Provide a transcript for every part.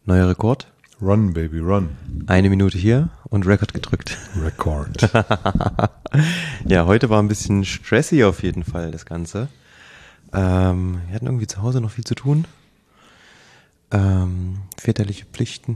Neuer Rekord. Run, Baby, run. 1 Minute hier und Rekord gedrückt. Record. Ja, heute war ein bisschen stressy auf jeden Fall, das Ganze. Wir hatten irgendwie zu Hause noch viel zu tun. Väterliche Pflichten.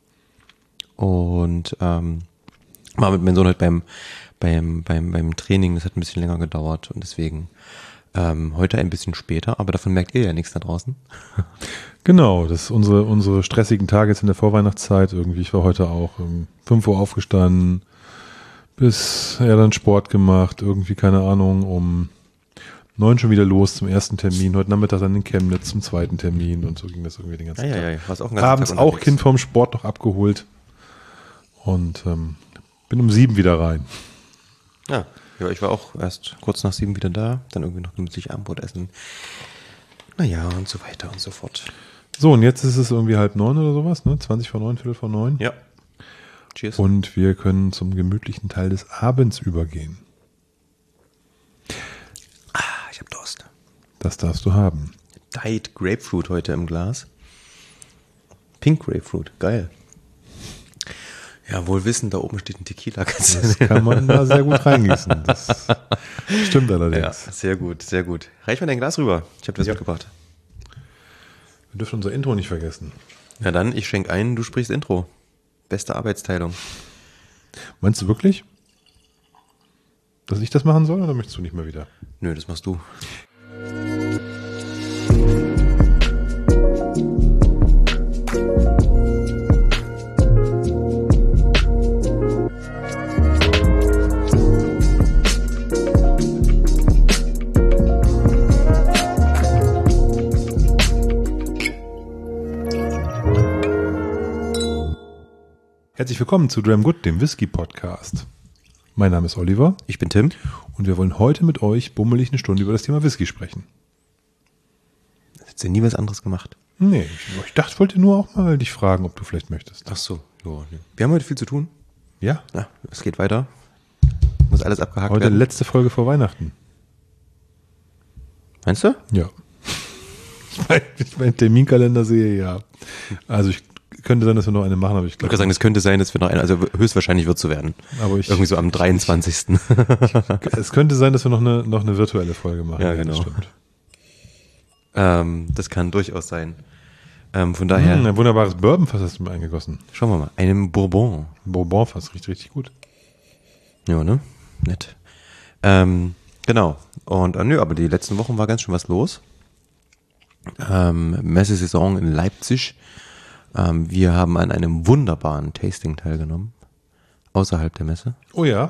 Und war mit meinem Sohn heute beim Training, das hat ein bisschen länger gedauert und deswegen heute ein bisschen später, aber davon merkt ihr ja nichts da draußen. Genau, das ist unsere stressigen Tage jetzt in der Vorweihnachtszeit irgendwie. Ich war heute auch um 5 Uhr aufgestanden, dann Sport gemacht, irgendwie, keine Ahnung, um 9 schon wieder los zum ersten Termin, heute Nachmittag dann in Chemnitz zum zweiten Termin und so ging das irgendwie den ganzen Tag. Ja, warst auch einen ganzen Abends Tag auch unterwegs. Kind vom Sport noch abgeholt und bin um 7 wieder rein. Ja, ich war auch erst kurz nach 7 wieder da, dann irgendwie noch gemütlich Abendbrot essen. Naja, und so weiter und so fort. So, und jetzt ist es irgendwie 8:30 oder sowas, ne? 20 vor 9, Viertel vor 9. Ja. Cheers. Und wir können zum gemütlichen Teil des Abends übergehen. Ich hab Durst. Das darfst du haben. Diet Grapefruit heute im Glas. Pink Grapefruit, geil. Ja, wohl wissen, da oben steht ein Tequila. Das kann man da sehr gut reingießen. Das stimmt Ja, allerdings. sehr gut, sehr gut. Reich mal dein Glas rüber. Ich habe das mitgebracht. Wir dürfen unser Intro nicht vergessen. Na dann, ich schenk ein, du sprichst Intro. Beste Arbeitsteilung. Meinst du wirklich, dass ich das machen soll oder möchtest du nicht mal wieder? Nö, das machst du. Herzlich willkommen zu Dram Good, dem Whisky-Podcast. Mein Name ist Oliver Ich bin Tim. und wir wollen heute mit euch bummelig eine Stunde über das Thema Whisky sprechen. Hast du nie was anderes gemacht? Nee, ich dachte, ich wollte nur auch mal dich fragen, ob du vielleicht möchtest. Ach so. Ja, nee. Wir haben heute viel zu tun. Ja, Na, es geht weiter. Muss alles abgehakt heute werden. letzte Folge vor Weihnachten. Meinst du? Ja. Ich mein Terminkalender sehe, ja. Also könnte sein, dass wir noch eine machen, aber ich Ich würde glaube, sagen, es könnte sein, dass wir noch eine, also höchstwahrscheinlich wird es so werden. aber Irgendwie so am 23. es könnte sein, dass wir noch eine virtuelle Folge machen. Ja, Das genau. stimmt. Das kann durchaus sein. Von daher, Ein wunderbares Bourbonfass hast du mir eingegossen. schauen wir mal. Einem Bourbon. Bourbonfass, riecht richtig gut. Ja, ne? Nett. Genau. Und nö, aber die letzten Wochen war ganz schön was los. Messesaison in Leipzig. Wir haben an einem wunderbaren Tasting teilgenommen. Außerhalb der Messe. Oh ja.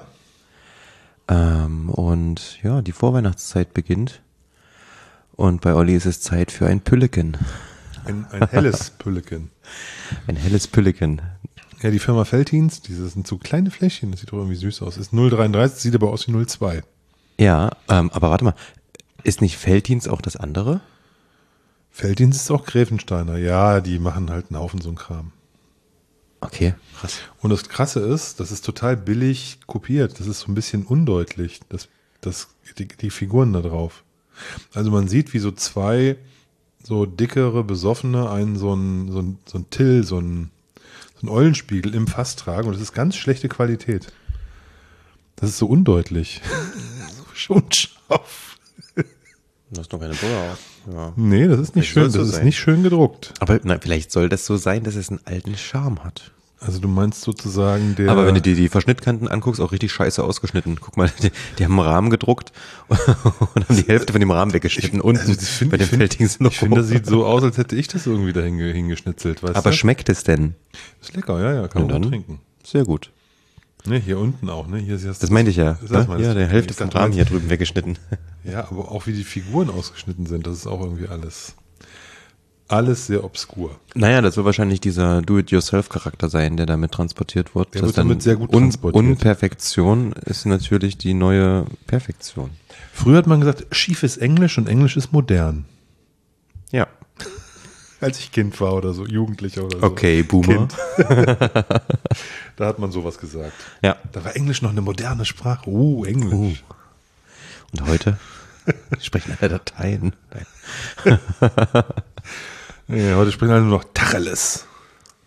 Und ja, die Vorweihnachtszeit beginnt. Und bei Olli ist es Zeit für ein Pülleken. Ein helles Pülleken. Ein helles Pülleken. Ja, die Firma Veltins, diese sind so kleine Fläschchen, das sieht doch irgendwie süß aus. Ist 0,33, sieht aber aus wie 0,2. Ja, aber warte mal. Ist nicht Veltins auch das andere? Veltins ist auch Gräfensteiner. Ja, die machen halt einen Haufen so einen Kram. Okay, krass. Und das Krasse ist, das ist total billig kopiert. Das ist so ein bisschen undeutlich, die Figuren da drauf. Also man sieht, wie so zwei so dickere Besoffene einen so ein Till, so ein Eulenspiegel im Fass tragen. Und das ist ganz schlechte Qualität. Das ist so undeutlich. So unscharf. Du hast noch keine Brille auf. Ja. Nee, das ist nicht Vielleicht schön. soll es Das so ist sein. nicht schön gedruckt. Aber nein, vielleicht soll das so sein, dass es einen alten Charme hat. Also du meinst sozusagen Aber wenn du dir die Verschnittkanten anguckst, auch richtig scheiße ausgeschnitten. Guck mal, die haben einen Rahmen gedruckt und haben die Hälfte von dem Rahmen weggeschnitten. Unten bei dem Veltins Ich finde, das sieht so aus, als hätte ich das irgendwie da hingeschnitzelt. Weißt Aber du? schmeckt es denn? Ist lecker, ja, kann Na man dann. gut trinken. Sehr gut. Ne, hier unten auch, ne? Hier ist Das meinte ich ja. Sag mal, Ja, das- der Hälfte ich vom dachte, Rahmen du hier drüben weggeschnitten. Ja, aber auch wie die Figuren ausgeschnitten sind, das ist auch irgendwie alles sehr obskur. Naja, das soll wahrscheinlich dieser Do-it-yourself-Charakter sein, der damit transportiert wird. Der Das wird damit sehr gut transportiert. Unperfektion ist natürlich die neue Perfektion. Früher hat man gesagt, schief ist Englisch und Englisch ist modern. Ja. Als ich Kind war oder so, Jugendlicher oder so. Okay, Boomer. Kind. Da hat man sowas gesagt. Ja. Da war Englisch noch eine moderne Sprache. Englisch. Und heute sprechen alle Dateien. Nein. Ja, heute sprechen alle nur noch Tacheles.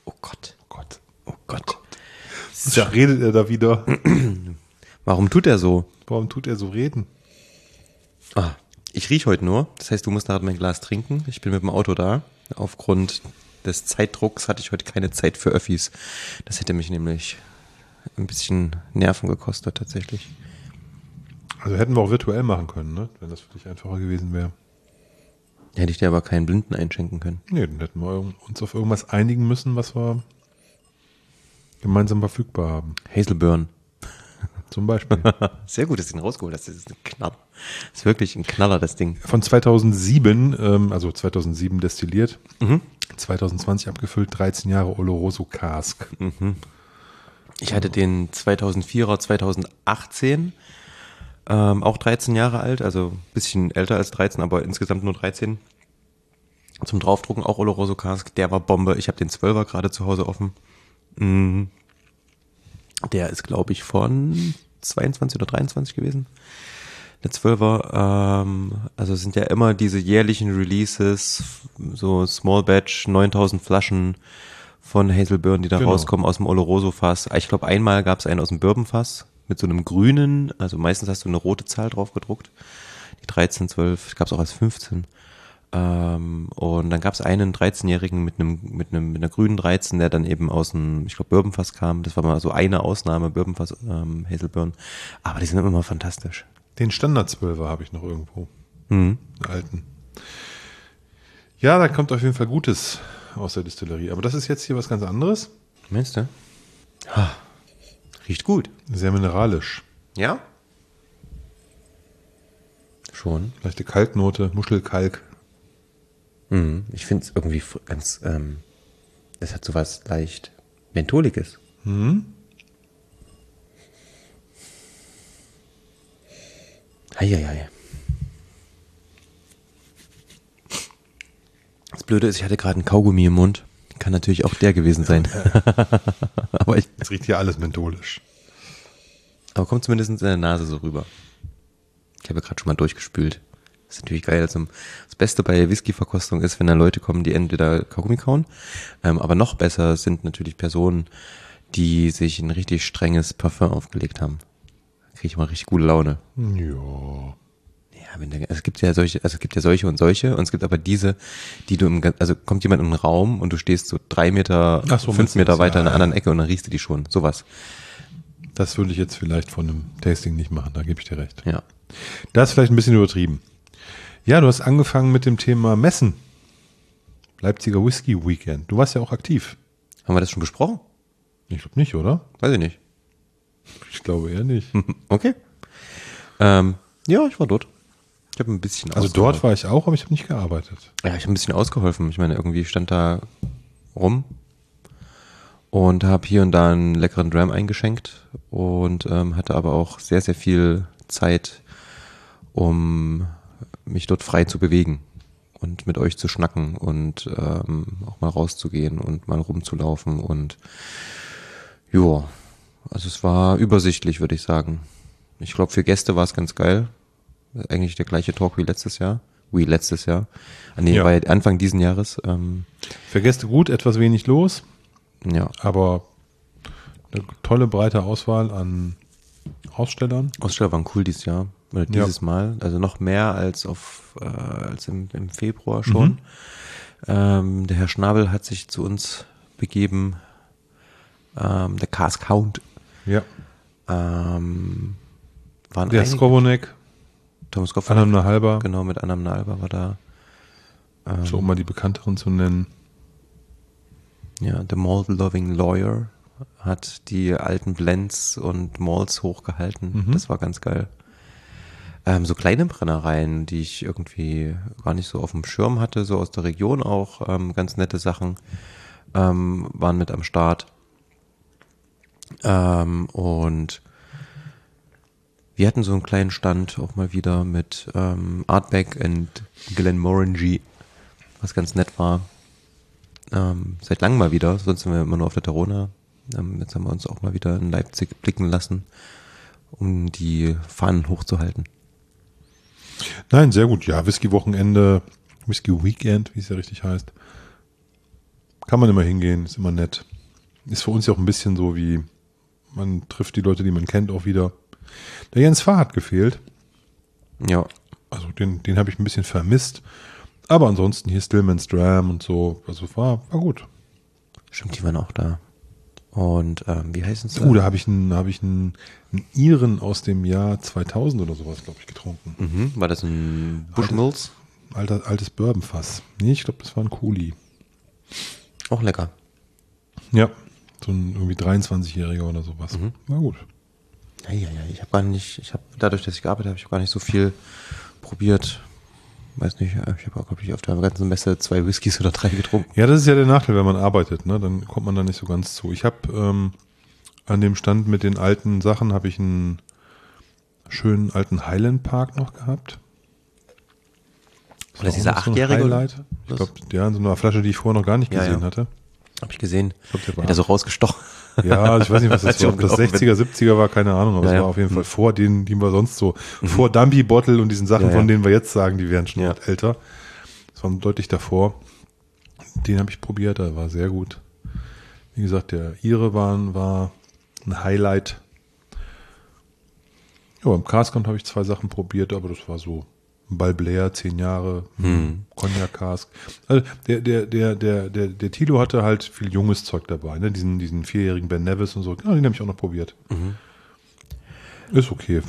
Oh Gott. Oh Gott. Oh Gott. So. Redet er da wieder? Warum tut er so? Warum tut er so reden? Ah, ich rieche heute nur. Das heißt, du musst nachher mein Glas trinken. Ich bin mit dem Auto da. Aufgrund des Zeitdrucks hatte ich heute keine Zeit für Öffis. Das hätte mich nämlich ein bisschen Nerven gekostet tatsächlich. Also hätten wir auch virtuell machen können, ne? Wenn das für dich einfacher gewesen wäre. Hätte ich dir aber keinen Blinden einschenken können. Nee, dann hätten wir uns auf irgendwas einigen müssen, was wir gemeinsam verfügbar haben. Hazelburn. Zum Beispiel. Sehr gut, dass du ihn rausgeholt hast. Das ist ein Knaller. Das ist wirklich ein Knaller, das Ding. Von 2007, also 2007 destilliert, 2020 abgefüllt, 13 Jahre Oloroso Cask. Ich hatte den 2004er, 2018, auch 13 Jahre alt, also ein bisschen älter als 13, aber insgesamt nur 13. Zum Draufdrucken auch Oloroso Cask, der war Bombe. Ich habe den 12er gerade zu Hause offen. Der ist, glaube ich, von 22 oder 23 gewesen. Der 12er, also es sind ja immer diese jährlichen Releases, so Small Batch, 9000 Flaschen von Hazelburn, die da rauskommen aus dem Oloroso-Fass. Ich glaube, einmal gab es einen aus dem Bourbon-Fass mit so einem grünen, also meistens hast du eine rote Zahl drauf gedruckt. Die 13, 12, gab es auch als 15. Und dann gab es einen 13-Jährigen mit einer grünen 13, der dann eben aus dem, ich glaube, Bourbonfass kam. Das war mal so eine Ausnahme, Bourbonfass, Hazelburn. Aber die sind immer fantastisch. Den Standard 12er habe ich noch irgendwo. Den alten. Ja, da kommt auf jeden Fall Gutes aus der Distillerie. Aber das ist jetzt hier was ganz anderes. Meinst du? Riecht gut. Sehr mineralisch. Ja? Schon. Leichte Kalknote, Muschelkalk. Ich finde es irgendwie ganz, das hat sowas leicht Mentholiges. Heieiei. Das Blöde ist, ich hatte gerade einen Kaugummi im Mund. Kann natürlich auch der gewesen sein. Aber es riecht hier alles mentholisch. Aber kommt zumindest in der Nase so rüber. Ich habe ja gerade schon mal durchgespült. Das ist natürlich geil. Also das Beste bei Whisky-Verkostung ist, wenn da Leute kommen, die entweder Kaugummi kauen, aber noch besser sind natürlich Personen, die sich ein richtig strenges Parfum aufgelegt haben. Da kriege ich mal richtig gute Laune. Ja. Ja, es gibt ja solche und solche, und es gibt aber diese, die du also kommt jemand in einen Raum und du stehst so 3 Meter, 5 Meter weiter in einer anderen Ecke und dann riechst du die schon. Sowas. Das würde ich jetzt vielleicht von einem Tasting nicht machen, da gebe ich dir recht. Ja. Das ist vielleicht ein bisschen übertrieben. Ja, du hast angefangen mit dem Thema Messen. Leipziger Whisky Weekend. Du warst ja auch aktiv. Haben wir das schon besprochen? Ich glaube nicht, oder? Weiß ich nicht. Ich glaube eher nicht. Okay. Ja, ich war dort. Ich habe ein bisschen Also dort war ich auch, aber ich habe nicht gearbeitet. Ja, ich habe ein bisschen ausgeholfen. Ich meine, irgendwie stand da rum und habe hier und da einen leckeren Dram eingeschenkt und hatte aber auch sehr, sehr viel Zeit, um mich dort frei zu bewegen und mit euch zu schnacken und auch mal rauszugehen und mal rumzulaufen und ja, also es war übersichtlich, würde ich sagen. Ich glaube, für Gäste war es ganz geil. Eigentlich der gleiche Talk wie letztes Jahr. Bei Anfang diesen Jahres. Für Gäste gut, etwas wenig los. Ja. Aber eine tolle, breite Auswahl an Ausstellern. Aussteller waren cool dieses Jahr. Oder dieses Mal. Also noch mehr als als im Februar schon. Der Herr Schnabel hat sich zu uns begeben. Der Cask Count. Ja. Waren der Skowronek. Thomas Goffman. Annam Nahalba. Genau, mit Annam Nahalba war da. So, um mal die bekannteren zu nennen. Ja, The Malt Loving Lawyer hat die alten Blends und Malts hochgehalten. Das war ganz geil. So kleine Brennereien, die ich irgendwie gar nicht so auf dem Schirm hatte, so aus der Region auch, ganz nette Sachen, waren mit am Start. Und wir hatten so einen kleinen Stand auch mal wieder mit Artback und Glenmorangie, was ganz nett war. Seit langem mal wieder, sonst sind wir immer nur auf der Tarona. Jetzt haben wir uns auch mal wieder in Leipzig blicken lassen, um die Fahnen hochzuhalten. Nein, sehr gut. Ja, Whisky-Wochenende, Whisky-Weekend, wie es ja richtig heißt. Kann man immer hingehen, ist immer nett. Ist für uns ja auch ein bisschen so wie, man trifft die Leute, die man kennt, auch wieder. Der Jens Fahr hat gefehlt. Ja. Also den habe ich ein bisschen vermisst. Aber ansonsten hier Stillman's Dram und so. Also war gut. Stimmt, die waren auch da. Und wie heißen sie? Da habe ich einen Iren aus dem Jahr 2000 oder sowas, glaube ich, getrunken. Mhm. War das ein Bushmills? Altes Bourbonfass. Nee, ich glaube, das war ein Coolie. Auch lecker. Ja, so ein irgendwie 23-Jähriger oder sowas. War gut. Ja, dadurch, dass ich gearbeitet habe, ich habe gar nicht so viel probiert. Weiß nicht, ich habe auch, glaube ich, auf der ganzen Messe 2 Whiskys oder 3 getrunken. Ja, das ist ja der Nachteil, wenn man arbeitet, ne? Dann kommt man da nicht so ganz zu. Ich habe an dem Stand mit den alten Sachen habe ich einen schönen alten Highland Park noch gehabt. Oder dieser 8-jährige? Highlight. Ich glaube, ja, in so einer Flasche, die ich vorher noch gar nicht gesehen hatte. Habe ich gesehen. Der hat er so rausgestochen. Ja, also ich weiß nicht, was das war. Ob das 60er, 70er war, keine Ahnung, aber es war auf jeden Fall vor denen, die wir sonst so, vor Dumpy Bottle und diesen Sachen, von denen wir jetzt sagen, die wären schon älter. Das war deutlich davor. Den habe ich probiert, der war sehr gut. Wie gesagt, der Ire war ein Highlight. Ja, im Cask habe ich 2 Sachen probiert, aber das war so Balblair, 10 Jahre, Cognac Cask. Also der Thilo hatte halt viel junges Zeug dabei, ne? Diesen 4-jährigen Ben Nevis und so. Ja, den habe ich auch noch probiert. Ist okay.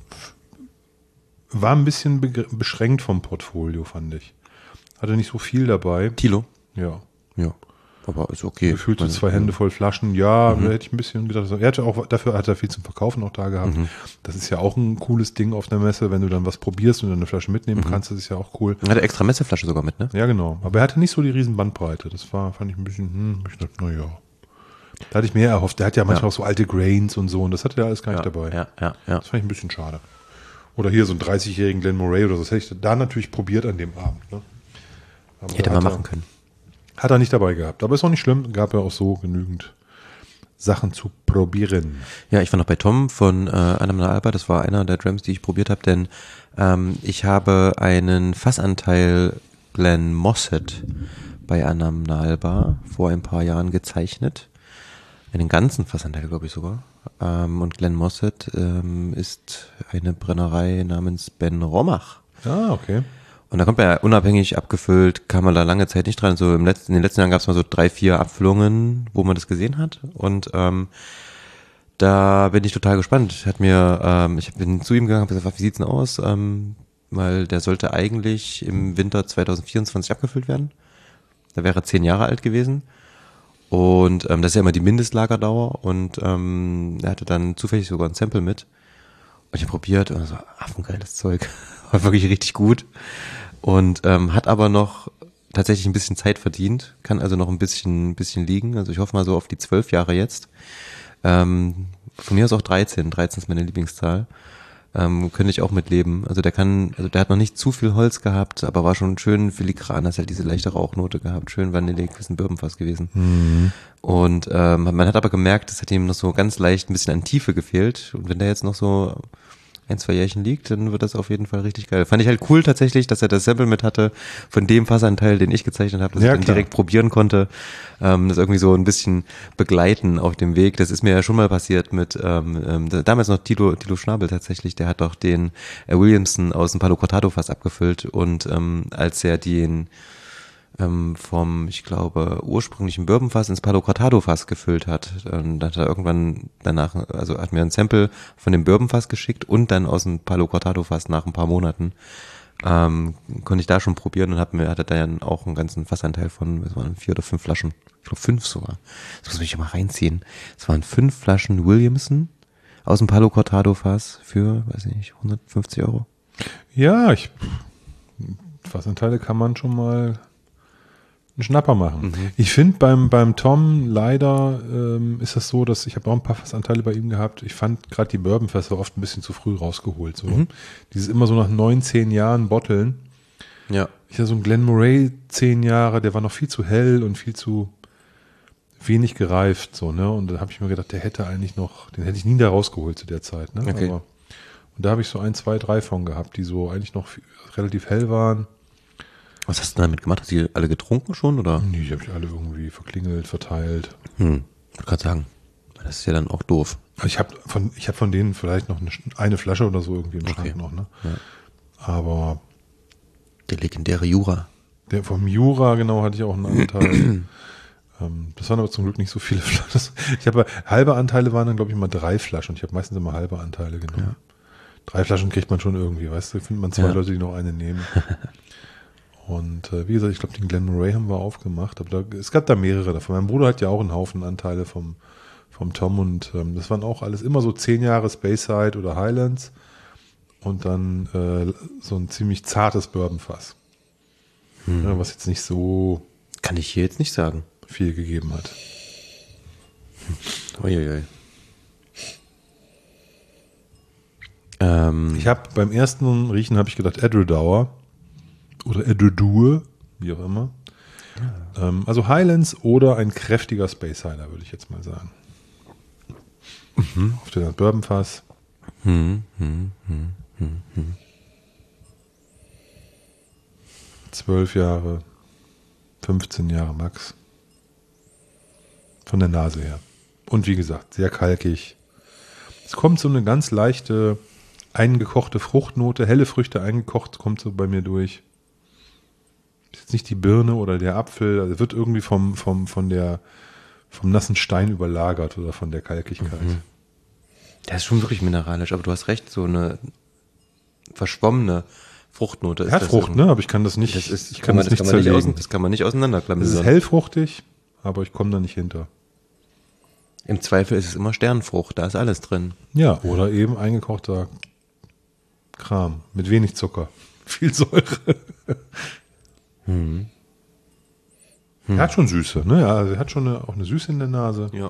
War ein bisschen beschränkt vom Portfolio, fand ich. Hatte nicht so viel dabei. Thilo? Ja. Ja. Aber ist okay. Gefühlt so 2 Hände voll Flaschen. Ja, da hätte ich ein bisschen gedacht. Dafür hat er viel zum Verkaufen auch da gehabt. Das ist ja auch ein cooles Ding auf der Messe, wenn du dann was probierst und dann eine Flasche mitnehmen kannst. Das ist ja auch cool. Er hatte extra Messeflasche sogar mit, ne? Ja, genau. Aber er hatte nicht so die riesen Bandbreite. Das fand ich ein bisschen, ich dachte, naja. Da hatte ich mehr erhofft. Der hat ja manchmal auch so alte Grains und so und das hatte er alles gar nicht dabei. Ja. Das fand ich ein bisschen schade. Oder hier so einen 30-jährigen Glen Moray oder so. Das hätte ich da natürlich probiert an dem Abend. Ne? Hätte man machen können. Hat er nicht dabei gehabt. Aber ist auch nicht schlimm. Gab ja auch so genügend Sachen zu probieren. Ja, ich war noch bei Tom von Anamna Alba. Das war einer der Drams, die ich probiert habe, denn ich habe einen Fassanteil Glen Mossad bei Anamna Alba vor ein paar Jahren gezeichnet. Einen ganzen Fassanteil, glaube ich sogar. Und Glen Mossad ist eine Brennerei namens Ben Romach. Ah, okay. Und da kommt man ja unabhängig abgefüllt, kam man da lange Zeit nicht dran. So in den letzten Jahren gab es mal so 3, 4 Abfüllungen, wo man das gesehen hat. Und da bin ich total gespannt. Ich bin zu ihm gegangen, habe gesagt, wie sieht's denn aus? Weil der sollte eigentlich im Winter 2024 abgefüllt werden. Da wäre er 10 Jahre alt gewesen. Und das ist ja immer die Mindestlagerdauer. Und er hatte dann zufällig sogar ein Sample mit. Und ich habe probiert und so, affengeiles Zeug. War wirklich richtig gut. Und hat aber noch tatsächlich ein bisschen Zeit verdient. Kann also noch ein bisschen liegen. Also ich hoffe mal so auf die 12 Jahre jetzt. Von mir aus auch 13. 13 ist meine Lieblingszahl. Könnte ich auch mitleben. Also der hat noch nicht zu viel Holz gehabt, aber war schon schön filigran, hat halt diese leichte Rauchnote gehabt, schön vanillig, ist ein Bourbonfass gewesen. Und man hat aber gemerkt, es hat ihm noch so ganz leicht ein bisschen an Tiefe gefehlt. Und wenn der jetzt noch so 1, 2 Jährchen liegt, dann wird das auf jeden Fall richtig geil. Fand ich halt cool tatsächlich, dass er das Sample mit hatte von dem Fassanteil, den ich gezeichnet habe, dass ich dann direkt probieren konnte. Das irgendwie so ein bisschen begleiten auf dem Weg. Das ist mir ja schon mal passiert mit damals noch Tilo Schnabel tatsächlich, der hat doch den Williamson aus dem Palo Cortado Fass abgefüllt und als er den vom, ich glaube, ursprünglichen Bourbonfass ins Palo Cortado Fass gefüllt hat. Dann hat er irgendwann danach, also hat mir ein Sample von dem Bourbonfass geschickt und dann aus dem Palo Cortado Fass nach ein paar Monaten konnte ich da schon probieren und hatte dann auch einen ganzen Fassanteil von, was waren 4 oder 5 Flaschen, ich glaube 5 sogar. Das muss ich mal reinziehen. Es waren 5 Flaschen Williamson aus dem Palo Cortado Fass für, weiß ich nicht, 150 Euro. Ja, Fassanteile kann man schon mal einen Schnapper machen. Ich finde beim Tom leider ist das so, dass ich habe auch ein paar Fassanteile bei ihm gehabt. Ich fand gerade die Bourbonfässer oft ein bisschen zu früh rausgeholt. So. Dieses immer so nach 9, 10 Jahren Botteln. Ja. Ich hatte so einen Glen Moray 10 Jahre, der war noch viel zu hell und viel zu wenig gereift. So, ne? Und da habe ich mir gedacht, den hätte ich nie da rausgeholt zu der Zeit. Ne? Okay. Und da habe ich so 1, 2, 3 von gehabt, die so eigentlich noch relativ hell waren. Was hast du damit gemacht? Hast du die alle getrunken schon, oder? Nee, die habe ich alle irgendwie verklingelt, verteilt. Ich wollte gerade sagen, das ist ja dann auch doof. Also ich hab von denen vielleicht noch eine Flasche oder so irgendwie im Schrank noch, ne? Ja. Aber Der legendäre Jura. der vom Jura, genau, hatte ich auch einen Anteil. Das waren aber zum Glück nicht so viele Flaschen. Ich habe halbe Anteile waren dann, glaube ich, immer 3 Flaschen. Ich habe meistens immer halbe Anteile genommen. Ja. 3 Flaschen kriegt man schon irgendwie, weißt du, findet man 2 Leute, die noch eine nehmen. Und wie gesagt, ich glaube, den Glen Moray haben wir aufgemacht, aber es gab da mehrere davon. Mein Bruder hat ja auch einen Haufen Anteile vom Tom und das waren auch alles immer so 10 Jahre Speyside oder Highlands und dann so ein ziemlich zartes Bourbonfass. Ja, was jetzt nicht so Kann ich hier jetzt nicht sagen. viel gegeben hat. Uiuiui. Ich habe beim ersten Riechen habe ich gedacht Edredauer oder Edredour, wie auch immer. Also Highlands oder ein kräftiger Speysider, würde ich jetzt mal sagen. Auf den Bourbonfass. 12 Jahre, 15 Jahre max. Von der Nase her. Und wie gesagt, sehr kalkig. Es kommt so eine ganz leichte, eingekochte Fruchtnote, helle Früchte eingekocht, kommt so bei mir durch. Ist jetzt nicht die Birne oder der Apfel, also wird irgendwie vom nassen Stein überlagert oder von der Kalkigkeit. Der ist schon wirklich mineralisch, aber du hast recht, so eine verschwommene Fruchtnote ist Er hat das Frucht, irgendwie. ne? Aber ich kann das nicht, Das kann man nicht Es auseinanderklamüsern. ist hellfruchtig, aber ich komme da nicht hinter. Im Zweifel ist es immer Sternfrucht, da ist alles drin. Ja, oder eben eingekochter Kram mit wenig Zucker. Viel Säure. Er hat schon Süße, ne? Ja, also er hat schon auch eine Süße in der Nase. Ja.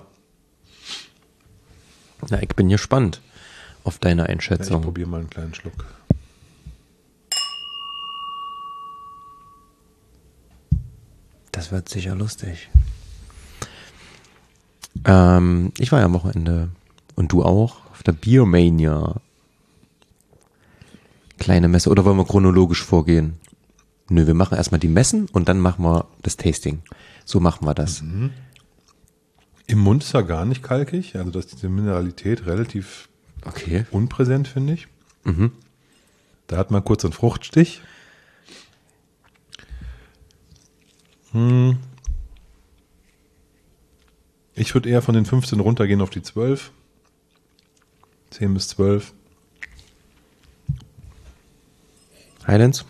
Na, ich bin gespannt auf deine Ja, ich Einschätzung. probiere mal einen kleinen Schluck. Das wird sicher lustig. Ich war ja am Wochenende und du auch auf der Beermania. Kleine Messe. Oder wollen wir chronologisch vorgehen? Nö, wir machen erstmal die Messen und dann machen wir das Tasting. So machen wir das. Im Mund ist er gar nicht kalkig, also dass diese Mineralität relativ Okay. unpräsent, finde ich. Da hat man kurz einen Fruchtstich. Ich würde eher von den 15 runtergehen auf die 12. 10 bis 12. Highlands?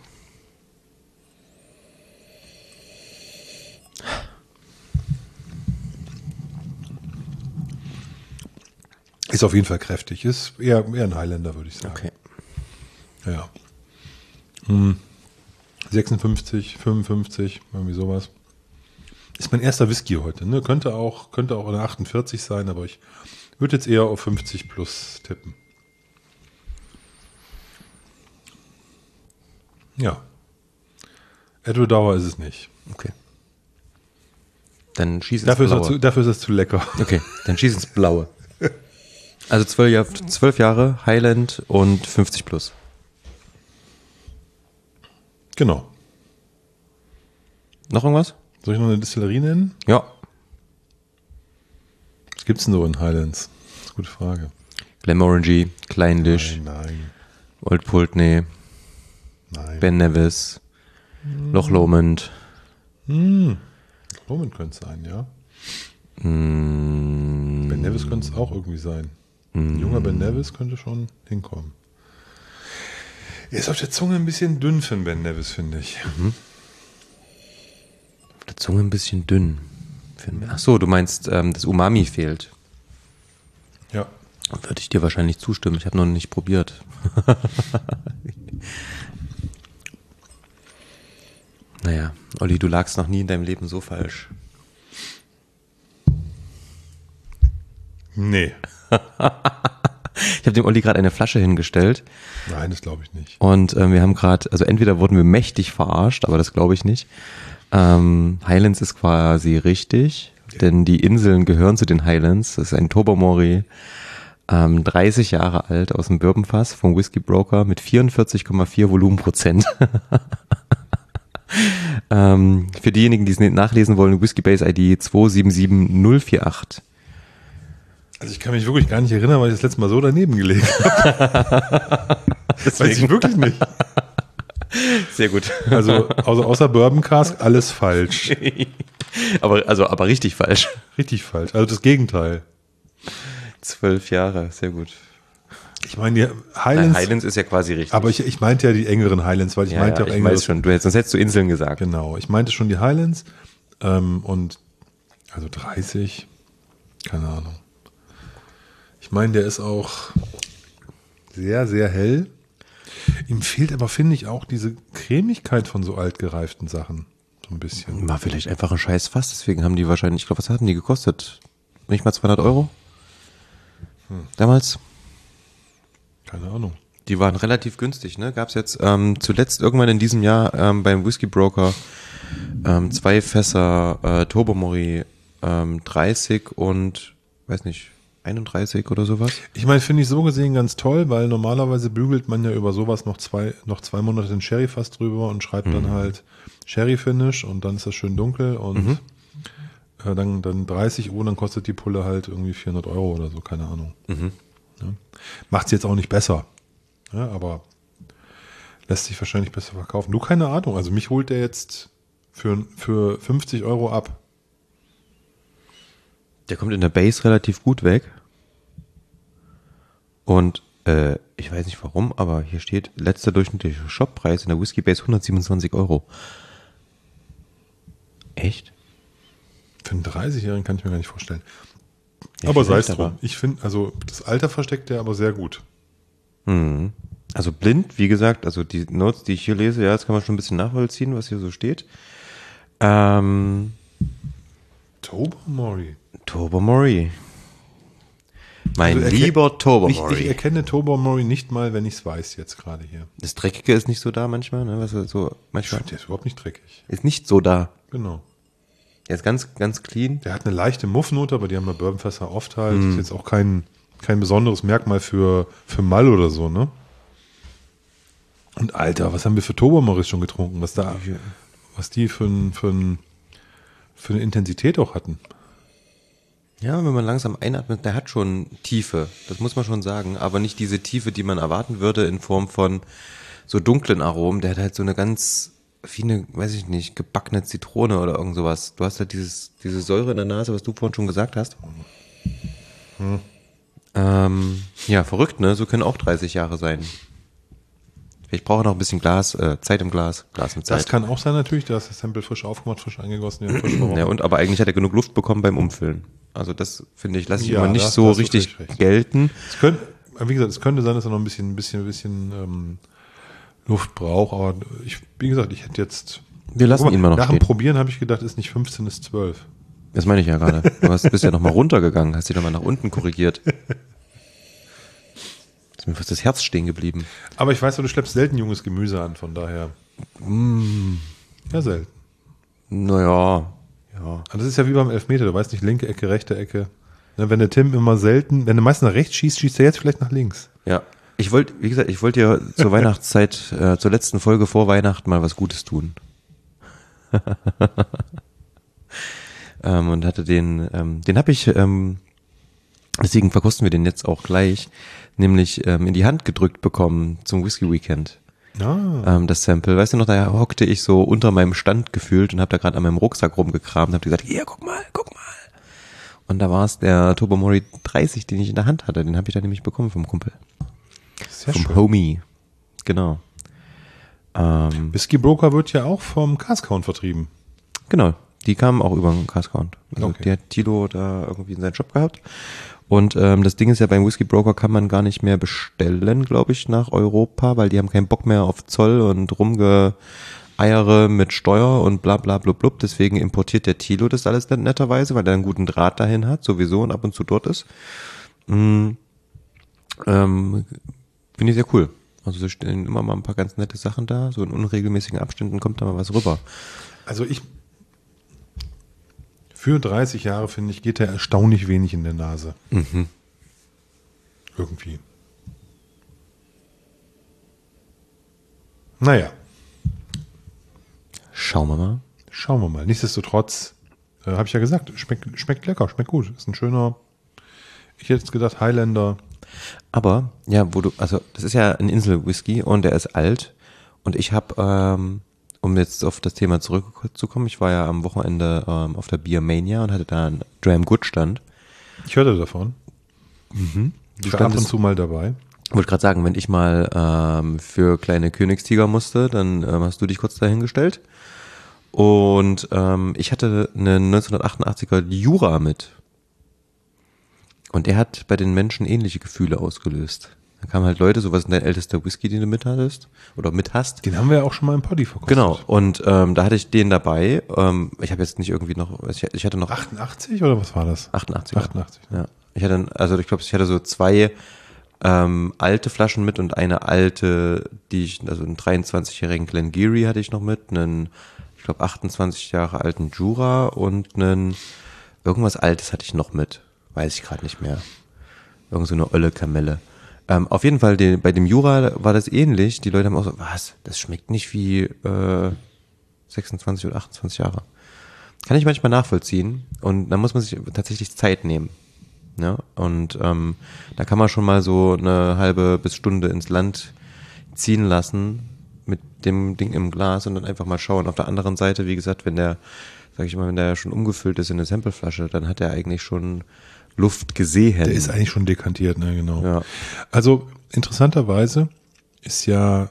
Ist auf jeden Fall kräftig. Ist eher ein Highlander, würde ich sagen. Okay. Ja. 56, 55, irgendwie sowas. Ist mein erster Whisky heute. Ne? Könnte auch eine 48 sein, aber ich würde jetzt eher auf 50 plus tippen. Ja. Edward Dauer ist es nicht. Okay. Dann schieß ins Dafür Blaue. ist es zu lecker. Okay, dann schieß ins Blaue. Also 12 Jahre, Highland und 50 plus. Genau. Noch irgendwas? Soll ich noch eine Distillerie nennen? Ja. Was gibt's denn so in Highlands? Das ist eine gute Frage. Glenmorangie, Kleinlish, Nein. Old Pulteney, Nein. Ben Nevis, Loch Lomond. Roman könnte es sein, ja. Ben Nevis könnte es auch irgendwie sein. Ein junger Ben Nevis könnte schon hinkommen. Er ist auf der Zunge ein bisschen dünn für einen Ben Nevis, finde ich. Auf der Zunge ein bisschen dünn. Ach so, du meinst, das Umami fehlt. Ja. Würde ich dir wahrscheinlich zustimmen. Ich habe noch nicht probiert. Naja, Olli, du lagst noch nie in deinem Leben so falsch. Nee. Ich habe dem Olli gerade eine Flasche hingestellt Nein, das glaube ich nicht. und wir haben gerade, also entweder wurden wir mächtig verarscht, aber das glaube ich nicht. Highlands ist quasi richtig, denn die Inseln gehören zu den Highlands. Das ist ein Tobermory, 30 Jahre alt, aus dem Bourbonfass vom Whisky Broker mit 44,4 Volumenprozent. Für diejenigen, die es nicht nachlesen wollen, Whiskey Base ID 277048. Also ich kann mich wirklich gar nicht erinnern, weil ich das letzte Mal so daneben gelegen habe. Das weiß ich wirklich nicht. Sehr gut. Also außer Bourbon Cask, alles falsch. aber richtig falsch. Richtig falsch. Also das Gegenteil. 12 Jahre, sehr gut. Ich meine, die Highlands. Highlands ist ja quasi richtig. Aber ich meinte ja die engeren Highlands, weil ich meinte auch ich engere. weiß schon, sonst hättest du Inseln gesagt. Genau, ich meinte schon die Highlands. Und also 30, keine Ahnung. Ich meine, der ist auch sehr, sehr hell. Ihm fehlt aber, finde ich, auch diese Cremigkeit von so altgereiften Sachen. So ein bisschen. War vielleicht einfach ein scheiß Fass, deswegen haben die wahrscheinlich, ich glaube, was hatten die gekostet? Nicht mal 200 Euro? Damals? Keine Ahnung. Die waren relativ günstig, ne? Gab's jetzt zuletzt irgendwann in diesem Jahr beim Whisky Broker 2 Fässer Tobermory 30 und, weiß nicht, 31 oder sowas. Ich meine, finde ich so gesehen ganz toll, weil normalerweise bügelt man ja über sowas noch zwei Monate den Sherry-Fass drüber und schreibt dann halt Sherry-Finish und dann ist das schön dunkel und dann 30 Uhr, dann kostet die Pulle halt irgendwie 400 Euro oder so, keine Ahnung. Ja. Macht es jetzt auch nicht besser, ja, aber lässt sich wahrscheinlich besser verkaufen. Du, keine Ahnung, also mich holt der jetzt für 50 Euro ab. Der kommt in der Base relativ gut weg. Und ich weiß nicht warum, aber hier steht letzter durchschnittlicher Shoppreis in der Whisky Base 127 Euro. Echt? Für einen 30-Jährigen kann ich mir gar nicht vorstellen. Ja, aber sei es vielleicht, drum. aber- Ich finde, also das Alter versteckt der aber sehr gut. Also blind, wie gesagt, also die Notes, die ich hier lese, ja, das kann man schon ein bisschen nachvollziehen, was hier so steht. Tobermory. Tobermory. Mein Also lieber Tobermory. Ich erkenne Tobermory nicht mal, wenn ich es weiß jetzt gerade hier. Das Dreckige ist nicht so da manchmal, ne? Was so manchmal Der ist überhaupt nicht dreckig. ist nicht so da. Genau. Er ist ganz, ganz clean. Der hat eine leichte Muffnote, aber die haben bei Bourbonfässer oft halt. Ist jetzt auch kein besonderes Merkmal für Mall oder so, ne? Und Alter, was haben wir für Tobermory schon getrunken? Was die für eine Intensität auch hatten. Ja, wenn man langsam einatmet, der hat schon Tiefe, das muss man schon sagen, aber nicht diese Tiefe, die man erwarten würde in Form von so dunklen Aromen. Der hat halt so eine ganz, wie eine, weiß ich nicht, gebackene Zitrone oder irgend sowas. Du hast halt diese Säure in der Nase, was du vorhin schon gesagt hast. Ja, verrückt, ne? So können auch 30 Jahre sein. Ich brauche noch ein bisschen Glas, Zeit im Glas mit Zeit. Das kann auch sein natürlich, da ist das Sample frisch aufgemacht, frisch eingegossen, ja, frisch verrochen. Ja, aber eigentlich hat er genug Luft bekommen beim Umfüllen. Also das, finde ich, lasse ich Ja, immer nicht da so hast du richtig völlig recht. gelten. Wie gesagt, es könnte sein, dass er noch ein bisschen Luft braucht, aber wie gesagt, ich hätte jetzt. Wir lassen Guck mal, ihn mal noch nach dem stehen. Probieren habe ich gedacht, ist nicht 15, ist 12. Das meine ich ja gerade. Bist ja nochmal runtergegangen, hast dich nochmal nach unten korrigiert. Ist mir fast das Herz stehen geblieben. Aber ich weiß, du schleppst selten junges Gemüse an, von daher. Ja, selten. Naja, ja. Aber das ist ja wie beim Elfmeter, du weißt nicht, linke Ecke, rechte Ecke. Ne, wenn der Tim immer selten, wenn der meist nach rechts schießt, schießt er jetzt vielleicht nach links. Ja. Ich wollte ja zur Weihnachtszeit, zur letzten Folge vor Weihnachten mal was Gutes tun. Und hatte den habe ich, deswegen verkosten wir den jetzt auch gleich, nämlich in die Hand gedrückt bekommen zum Whisky Weekend. Das Sample, weißt du noch, da hockte ich so unter meinem Stand gefühlt und habe da gerade an meinem Rucksack rumgekramt und habe gesagt, hier, guck mal. Und da war es der Tobermory 30, den ich in der Hand hatte, den habe ich da nämlich bekommen vom Kumpel. Sehr Vom schön. Homie. Genau. Whisky Broker wird ja auch vom Cask-Count vertrieben. Genau, die kamen auch über den Cask-Count. Also Okay. der hat Tilo da irgendwie in seinen Shop gehabt. Und das Ding ist ja, beim Whisky Broker kann man gar nicht mehr bestellen, glaube ich, nach Europa, weil die haben keinen Bock mehr auf Zoll und Rumgeeiere mit Steuer und bla bla blub blub. Deswegen importiert der Tilo das alles netterweise, weil er einen guten Draht dahin hat, sowieso und ab und zu dort ist. Finde ich sehr cool. Also da stehen immer mal ein paar ganz nette Sachen da, so in unregelmäßigen Abständen kommt da mal was rüber. Also für 30 Jahre, finde ich, geht er erstaunlich wenig in der Nase. Irgendwie. Naja. Schauen wir mal. Schauen wir mal. Nichtsdestotrotz, habe ich ja gesagt, schmeckt lecker, schmeckt gut. Ist ein schöner, ich hätte jetzt gedacht, Highlander. Aber, ja, also das ist ja ein Insel-Whisky und der ist alt. Und ich habe, um jetzt auf das Thema zurückzukommen, ich war ja am Wochenende auf der Beermania und hatte da einen Dram Good Stand. Ich hörte davon. Ich war ab und zu mal dabei. Ich wollte gerade sagen, wenn ich mal für kleine Königstiger musste, dann hast du dich kurz dahingestellt. Und ich hatte einen 1988er Jura mit. Und der hat bei den Menschen ähnliche Gefühle ausgelöst. Da kamen halt Leute, so was ist dein ältester Whisky, den du mit hattest oder mit hast. Den haben wir ja auch schon mal im Poddy verkostet. Genau, und da hatte ich den dabei. Ich habe jetzt nicht irgendwie noch, ich hatte noch 88 oder was war das? 88. 88. Ja. Ich hatte so zwei alte Flaschen mit und eine alte, also einen 23-jährigen Glengarry hatte ich noch mit, einen, ich glaube 28 Jahre alten Jura und einen, irgendwas Altes hatte ich noch mit. Weiß ich gerade nicht mehr. Irgend so eine olle Kamelle. Auf jeden Fall, bei dem Jura war das ähnlich. Die Leute haben auch so, was, das schmeckt nicht wie 26 oder 28 Jahre. Kann ich manchmal nachvollziehen. Und da muss man sich tatsächlich Zeit nehmen. Ja? Und da kann man schon mal so eine halbe bis Stunde ins Land ziehen lassen mit dem Ding im Glas und dann einfach mal schauen. Auf der anderen Seite, wie gesagt, wenn der schon umgefüllt ist in eine Sampleflasche, dann hat er eigentlich schon Luft gesehen. Der ist eigentlich schon dekantiert, ne, genau. Ja. Also interessanterweise ist ja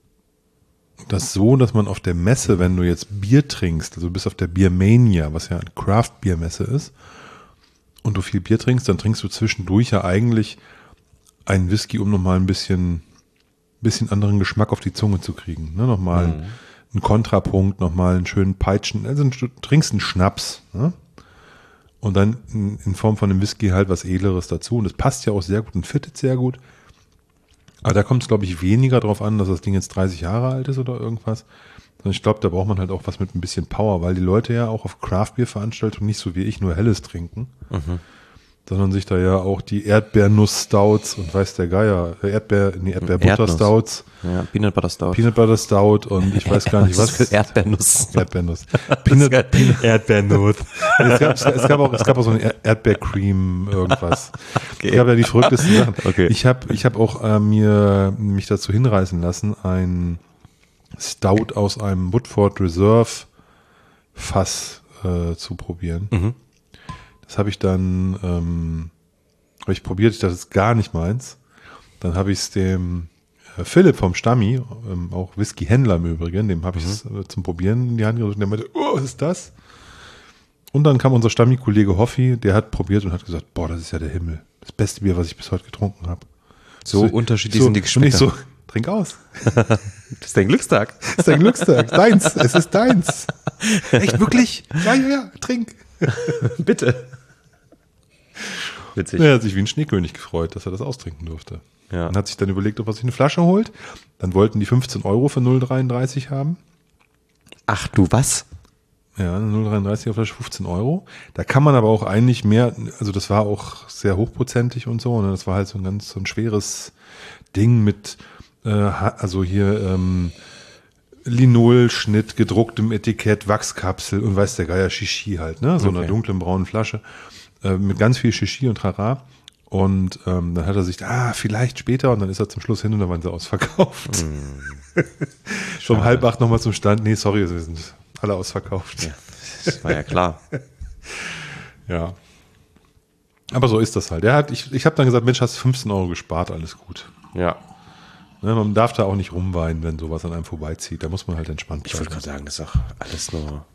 das so, dass man auf der Messe, wenn du jetzt Bier trinkst, also du bist auf der Beermania, was ja eine Craft-Bier-Messe ist, und du viel Bier trinkst, dann trinkst du zwischendurch ja eigentlich einen Whisky, um nochmal ein bisschen anderen Geschmack auf die Zunge zu kriegen. Ne? Nochmal einen Kontrapunkt, nochmal einen schönen Peitschen. Also du trinkst einen Schnaps, ne? Und dann in Form von einem Whisky halt was Edleres dazu. Und das passt ja auch sehr gut und fittet sehr gut. Aber da kommt es, glaube ich, weniger drauf an, dass das Ding jetzt 30 Jahre alt ist oder irgendwas. Sondern ich glaube, da braucht man halt auch was mit ein bisschen Power, weil die Leute ja auch auf Craft-Bier-Veranstaltungen nicht so wie ich nur Helles trinken, sondern sich da ja auch die Erdbeernuss-Stouts und weiß der Geier, Erdbeer-Butter-Stouts. Ja, Peanut Butter Stout. Peanut Butter Stout und ich weiß gar nicht was. Für Erdbeernuss. Erdbeernuss. Erdbeernuss. Es gab auch so eine Erdbeercreme irgendwas. Okay. Es gab ja die verrücktesten Sachen. Okay. Ich hab auch mich dazu hinreißen lassen, ein Stout aus einem Woodford Reserve Fass zu probieren. Das habe ich dann probiert, das ist gar nicht meins. Dann habe ich es dem Philipp vom Stammi, auch Whisky-Händler im Übrigen, dem habe ich es zum Probieren in die Hand gedrückt und der meinte, oh, was ist das? Und dann kam unser Stammi-Kollege Hoffi, der hat probiert und hat gesagt, boah, das ist ja der Himmel. Das beste Bier, was ich bis heute getrunken habe. So unterschiedlich sind die Geschmäcker. Und ich so, trink aus. Das ist dein Glückstag. Das ist dein Glückstag. Deins. Es ist deins. Echt, wirklich? Ja, trink. Bitte. Witzig. Er hat sich wie ein Schneekönig gefreut, dass er das austrinken durfte. Ja. Und hat sich dann überlegt, ob er sich eine Flasche holt. Dann wollten die 15 Euro für 0,33 haben. Ach du was? Ja, eine 0,33er Flasche, 15 Euro. Da kann man aber auch eigentlich mehr, also das war auch sehr hochprozentig und so. Ne? Das war halt so ein schweres Ding mit, also hier Linolschnitt, gedrucktem Etikett, Wachskapsel und weiß der Geier, Shishi halt, ne? So einer dunklen braunen Flasche mit ganz viel Shishi und Trara. Und dann hat er sich, vielleicht später, und dann ist er zum Schluss hin und dann waren sie ausverkauft. Schon um 7:30 nochmal zum Stand. Nee, sorry, sie sind alle ausverkauft. Ja, das war ja klar. Ja. Aber so ist das halt. Ich habe dann gesagt, Mensch, hast 15 Euro gespart, alles gut. Ja. Ne, man darf da auch nicht rumweinen, wenn sowas an einem vorbeizieht. Da muss man halt entspannt bleiben. Ich wollte gerade sagen, das ist auch alles nur...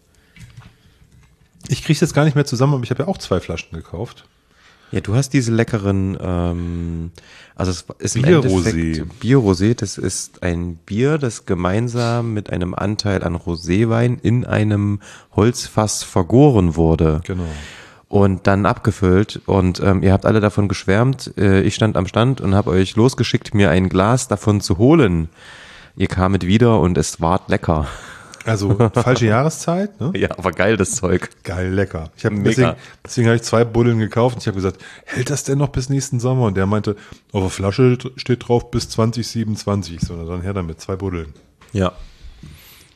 Ich kriege es jetzt gar nicht mehr zusammen, aber ich habe ja auch 2 Flaschen gekauft. Ja, du hast diese leckeren, also es ist im Bierrosé. Endeffekt Bierrosé. Das ist ein Bier, das gemeinsam mit einem Anteil an Roséwein in einem Holzfass vergoren wurde. Genau. Und dann abgefüllt. Und ihr habt alle davon geschwärmt. Ich stand am Stand und habe euch losgeschickt, mir ein Glas davon zu holen. Ihr kamet wieder und es ward lecker. Also falsche Jahreszeit, ne? Ja, aber geil, das Zeug. Geil, lecker. Mega. Deswegen habe ich 2 Bullen gekauft und ich habe gesagt, hält das denn noch bis nächsten Sommer? Und der meinte, auf der Flasche steht drauf bis 2027. So, dann her damit, 2 Buddeln. Ja.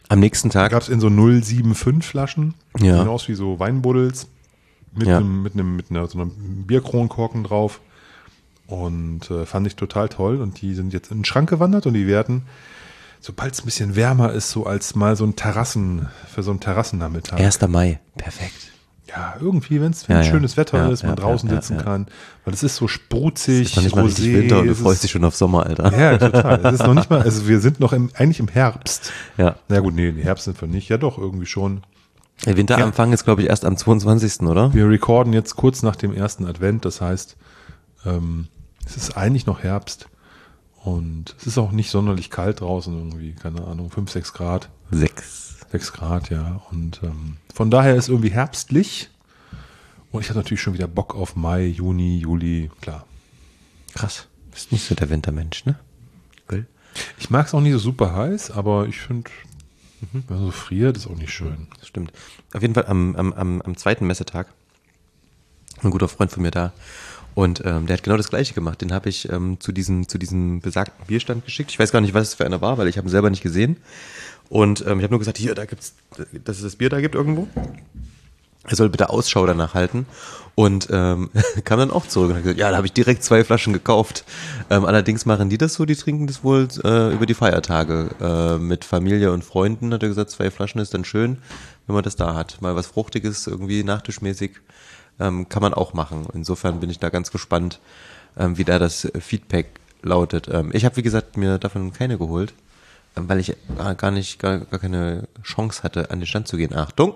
Am nächsten Da Tag. gab es in so 075 Flaschen, die Ja. sehen aus wie so Weinbuddels mit Ja. so einem Bierkronkorken drauf. Und fand ich total toll. Und die sind jetzt in den Schrank gewandert und die werden, sobald es ein bisschen wärmer ist, so als mal so ein für so einen Terrassennachmittag. 1. Mai. Perfekt. Ja, irgendwie, wenn Ja, ja. schönes Wetter Ja, ist, man ja, draußen ja, sitzen ja. kann. Weil es ist so sprutzig, Ist noch nicht mal richtig rosé, Winter und du es freust ist- dich schon auf Sommer, Alter. Ja, total. Es ist noch nicht mal, also wir sind noch eigentlich im Herbst. Ja. Na gut, nee, im Herbst sind wir nicht. Ja doch, irgendwie schon. Der Winteranfang ist, glaube ich, erst am 22., oder? Wir recorden jetzt kurz nach dem ersten Advent, das heißt, es ist eigentlich noch Herbst und es ist auch nicht sonderlich kalt draußen irgendwie, keine Ahnung, 5, 6 Grad, 6 Grad, ja. Und von daher ist irgendwie herbstlich und ich habe natürlich schon wieder Bock auf Mai, Juni, Juli, klar. Krass. Bist nicht so der Wintermensch, ne? Cool. Ich mag es auch nicht so super heiß, aber ich finde, wenn man so friert, ist auch nicht schön. Das stimmt. Auf jeden Fall am zweiten Messetag, ein guter Freund von mir da, und der hat genau das Gleiche gemacht. Den habe ich zu diesem besagten Bierstand geschickt. Ich weiß gar nicht, was es für einer war, weil ich habe ihn selber nicht gesehen. Und ich habe nur gesagt, hier, da gibt's, dass es das Bier da gibt irgendwo. Er soll bitte Ausschau danach halten. Und kam dann auch zurück und hat gesagt, ja, da habe ich direkt 2 Flaschen gekauft. Allerdings machen die das so, die trinken das wohl über die Feiertage mit Familie und Freunden. Hat er gesagt, 2 Flaschen ist dann schön, wenn man das da hat. Mal was Fruchtiges, irgendwie nachtischmäßig, kann man auch machen. Insofern bin ich da ganz gespannt, wie da das Feedback lautet. Ich habe, wie gesagt, mir davon keine geholt, weil ich gar keine Chance hatte, an den Stand zu gehen. Achtung!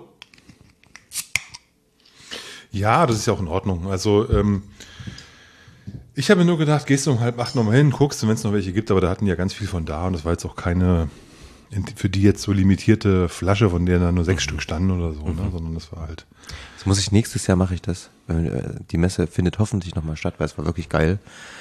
Ja, das ist ja auch in Ordnung. Also ich habe mir nur gedacht, gehst du um 7:30 nochmal hin, guckst, wenn es noch welche gibt, aber da hatten die ja ganz viel von da und das war jetzt auch keine, für die jetzt so limitierte Flasche, von der da nur 6 Stück standen oder so, ne? Sondern das war halt. Das muss ich nächstes Jahr mache ich das. Die Messe findet hoffentlich nochmal statt, weil es war wirklich geil.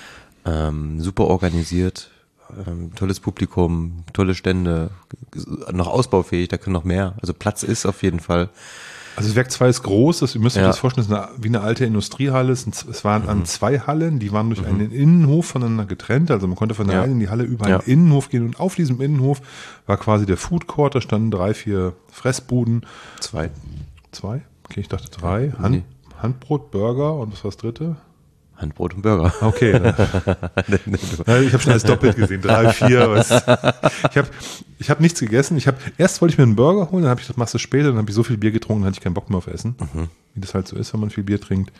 Super organisiert, tolles Publikum, tolle Stände, noch ausbaufähig, da können noch mehr. Also Platz ist auf jeden Fall. Also das Werk 2 ist groß, ihr müsst euch Ja. das vorstellen, es ist wie eine alte Industriehalle. Es waren an 2 Hallen, die waren durch einen Innenhof voneinander getrennt. Also man konnte von der Ja. einen in die Halle über Ja. einen Innenhof gehen und auf diesem Innenhof war quasi der Food Court, da standen 3, 4 Fressbuden. 2. 2? Okay, ich dachte 3. Nee. Handbrot, Burger und was war das dritte? Handbrot und Burger. Okay. Ja, ich habe schon alles doppelt gesehen. 3, 4. Ich hab nichts gegessen. Erst wollte ich mir einen Burger holen, dann habe ich das machst du später, dann habe ich so viel Bier getrunken, dann hatte ich keinen Bock mehr auf Essen. Wie das halt so ist, wenn man viel Bier trinkt.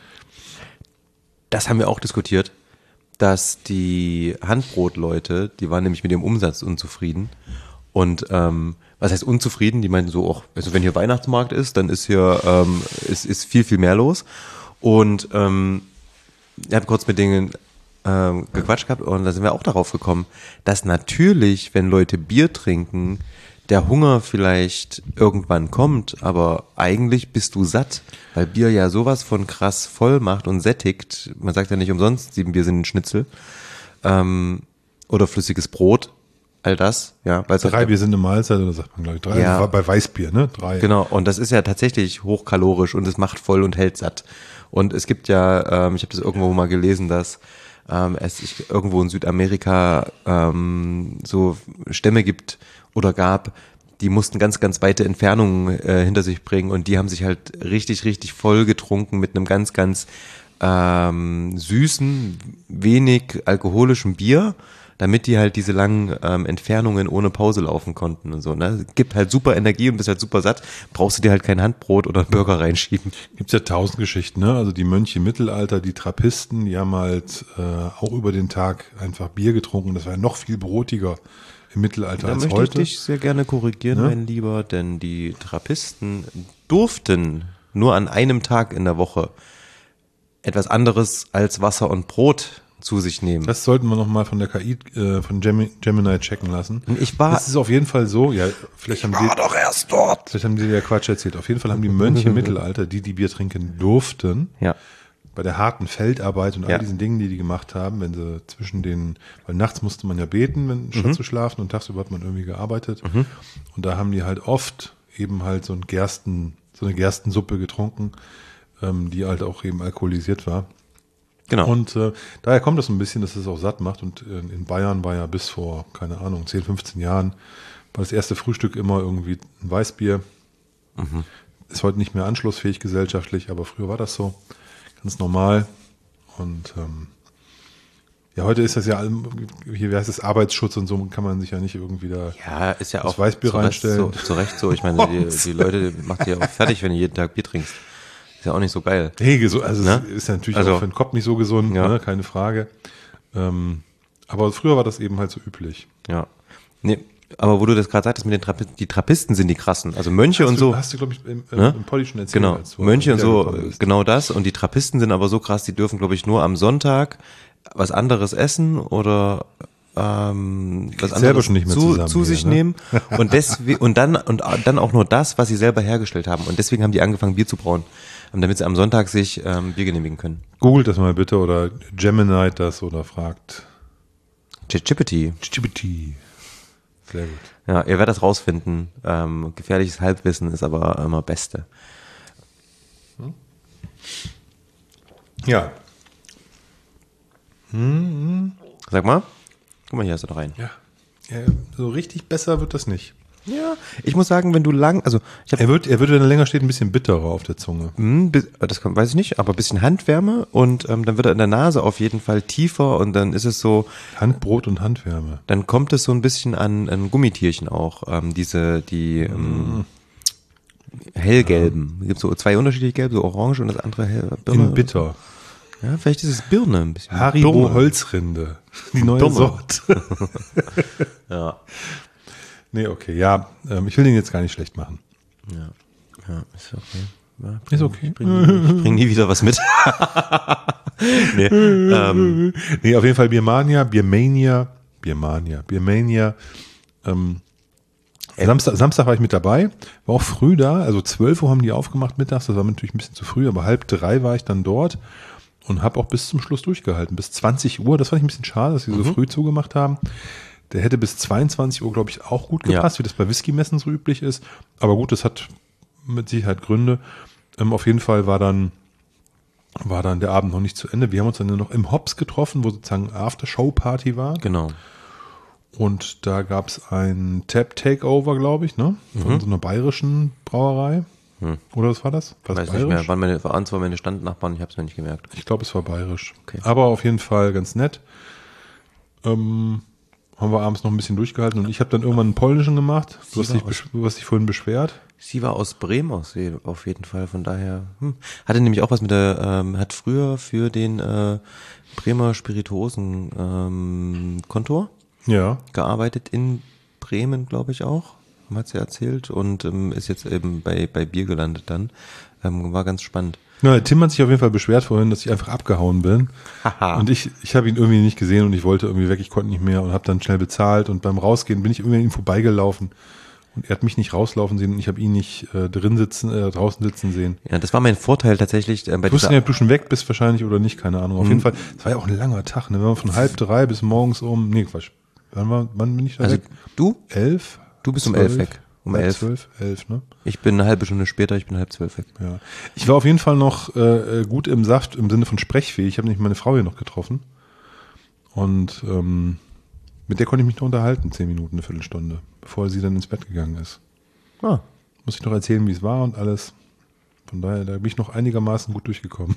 Das haben wir auch diskutiert, dass die Handbrotleute, die waren nämlich mit dem Umsatz unzufrieden. Und was heißt unzufrieden? Die meinten so, also wenn hier Weihnachtsmarkt ist, dann ist hier ist viel, viel mehr los. Und ich habe kurz mit denen gequatscht gehabt und da sind wir auch darauf gekommen, dass natürlich, wenn Leute Bier trinken, der Hunger vielleicht irgendwann kommt, aber eigentlich bist du satt, weil Bier ja sowas von krass voll macht und sättigt. Man sagt ja nicht umsonst, 7 Bier sind ein Schnitzel. Oder flüssiges Brot, all das. Ja, weil 3 Bier sind eine Mahlzeit, oder sagt man, glaube ich. 3 Ja. bei Weißbier, ne? 3. Genau, und das ist ja tatsächlich hochkalorisch und es macht voll und hält satt. Und es gibt ja, ich habe das irgendwo mal gelesen, dass es irgendwo in Südamerika so Stämme gibt oder gab, die mussten ganz, ganz weite Entfernungen hinter sich bringen und die haben sich halt richtig, richtig voll getrunken mit einem ganz, ganz süßen, wenig alkoholischen Bier, damit die halt diese langen Entfernungen ohne Pause laufen konnten und so. Ne? Gibt halt super Energie und bist halt super satt, brauchst du dir halt kein Handbrot oder einen Burger reinschieben. Gibt's ja 1000 Geschichten, ne? Also die Mönche im Mittelalter, die Trappisten, die haben halt auch über den Tag einfach Bier getrunken. Das war ja noch viel brotiger im Mittelalter Da als möchte heute. ich dich sehr gerne korrigieren, Ne? mein Lieber, denn die Trappisten durften nur an einem Tag in der Woche etwas anderes als Wasser und Brot zu sich nehmen. Das sollten wir nochmal von der KI, von Gemini checken lassen. Ich war- Das ist auf jeden Fall so, ja, vielleicht haben doch erst dort. die ja Quatsch erzählt. Auf jeden Fall haben die Mönche im Mittelalter, die Bier trinken durften, Ja. bei der harten Feldarbeit und all Ja. diesen Dingen, die gemacht haben, wenn sie weil nachts musste man ja beten, statt zu schlafen und tagsüber hat man irgendwie gearbeitet. Und da haben die halt oft eben halt so eine Gerstensuppe getrunken, die halt auch eben alkoholisiert war. Genau. Und daher kommt das ein bisschen, dass es auch satt macht. Und in Bayern war ja bis vor, keine Ahnung, 10, 15 Jahren war das erste Frühstück immer irgendwie ein Weißbier. Ist heute nicht mehr anschlussfähig gesellschaftlich, aber früher war das so. Ganz normal. Und ja, heute ist das ja, hier, wie heißt das, Arbeitsschutz und so, kann man sich ja nicht irgendwie da Ja, ist ja das auch Weißbier reinstellen. zu Recht so. Ich meine, die Leute macht ja auch fertig, wenn du jeden Tag Bier trinkst. Ist ja auch nicht so geil. Hey, also Ne? es ist ja natürlich Also, auch für den Kopf nicht so gesund, ja. ne? Keine Frage. Aber früher war das eben halt so üblich. Ja. Nee, aber wo du das gerade sagtest mit den die Trappisten sind die krassen. Also Mönche und so. Hast du, glaube ich, im Poddy schon erzählt. Genau, als du Mönche und so, wiedergekommen bist. genau das. Und die Trappisten sind aber so krass, die dürfen, glaube ich, nur am Sonntag was anderes essen oder was selber anderes schon nicht mehr zu zusammen sich hier, ne? nehmen. Und deswegen, und dann auch nur das, was sie selber hergestellt haben. Und deswegen haben die angefangen, Bier zu brauen. Damit sie am Sonntag sich Bier genehmigen können. Googelt das mal bitte oder Gemini das oder fragt. Chippity. GPT. Sehr gut. Ja, ihr werdet das rausfinden. Gefährliches Halbwissen ist aber immer Beste. Ja. Sag mal. Guck mal, hier hast du noch einen. Ja. So richtig besser wird das nicht. Ja, ich muss sagen, wenn du also ich habe Er wird, wenn er länger steht, ein bisschen bitterer auf der Zunge. das weiß ich nicht, aber ein bisschen Handwärme und dann wird er in der Nase auf jeden Fall tiefer und dann ist es so, Handbrot und Handwärme. dann kommt es so ein bisschen an Gummitierchen auch, hellgelben. Es gibt so zwei unterschiedliche Gelbe, so orange und das andere Birne. In bitter. Ja, vielleicht ist es Birne ein bisschen. Haribo Birne. Holzrinde. Die neue Birne. Sorte. Ja. Nee, okay. Ja, ich will den jetzt gar nicht schlecht machen. Ja, ist okay. Ja, Ist okay. Ich bring nie wieder was mit. Nee, Nee, auf jeden Fall Biermania. Samstag war ich mit dabei, war auch früh da, also 12 Uhr haben die aufgemacht mittags, das war mir natürlich ein bisschen zu früh, aber 2:30 war ich dann dort und habe auch bis zum Schluss durchgehalten, bis 20 Uhr, das fand ich ein bisschen schade, dass sie so früh zugemacht haben. Der hätte bis 22 Uhr, glaube ich, auch gut gepasst, wie das bei Whisky-Messen so üblich ist, aber gut, das hat mit Sicherheit Gründe. Auf jeden Fall war dann der Abend noch nicht zu Ende. Wir haben uns dann noch im Hops getroffen, wo sozusagen After-Show-Party war. genau. Und da gab es ein Tap-Takeover, glaube ich, ne? Von so einer bayerischen Brauerei. Oder was war das? War das Weiß nicht mehr. Waren zwar meine Standnachbarn, ich habe es mir nicht gemerkt. Ich glaube, es war bayerisch. Okay. Aber auf jeden Fall ganz nett. Haben wir abends noch ein bisschen durchgehalten und ich habe dann irgendwann einen polnischen gemacht. Du hast dich vorhin beschwert. Sie war aus Bremen auf jeden Fall, von daher. Hatte nämlich auch was mit hat früher für den Bremer Spirituosen Kontor Ja. gearbeitet, in Bremen, glaube ich auch, hat sie erzählt und ist jetzt eben bei Bier gelandet dann. War ganz spannend. Na, Tim hat sich auf jeden Fall beschwert vorhin, dass ich einfach abgehauen bin. Und ich habe ihn irgendwie nicht gesehen und ich wollte irgendwie weg, ich konnte nicht mehr und habe dann schnell bezahlt und beim Rausgehen bin ich irgendwie an ihm vorbeigelaufen und er hat mich nicht rauslaufen sehen und ich habe ihn nicht draußen sitzen sehen. Ja, das war mein Vorteil tatsächlich bei Du wusstest nicht, ob du schon weg bist wahrscheinlich oder nicht, keine Ahnung. Auf jeden Fall, es war ja auch ein langer Tag, ne? Wenn man von 2:30 bis morgens Quatsch. Wann bin ich da Also weg? du? 11? Du bist um 11 weg. Um 11. 11, ne? Ich bin eine halbe Stunde später, ich bin 11:30 weg. Ja. Ich war auf jeden Fall noch gut im Saft, im Sinne von sprechfähig. Ich habe nämlich meine Frau hier noch getroffen. Und mit der konnte ich mich noch unterhalten, 10 Minuten, eine Viertelstunde, bevor sie dann ins Bett gegangen ist. Ah. Muss ich noch erzählen, wie es war und alles. Von daher, da bin ich noch einigermaßen gut durchgekommen.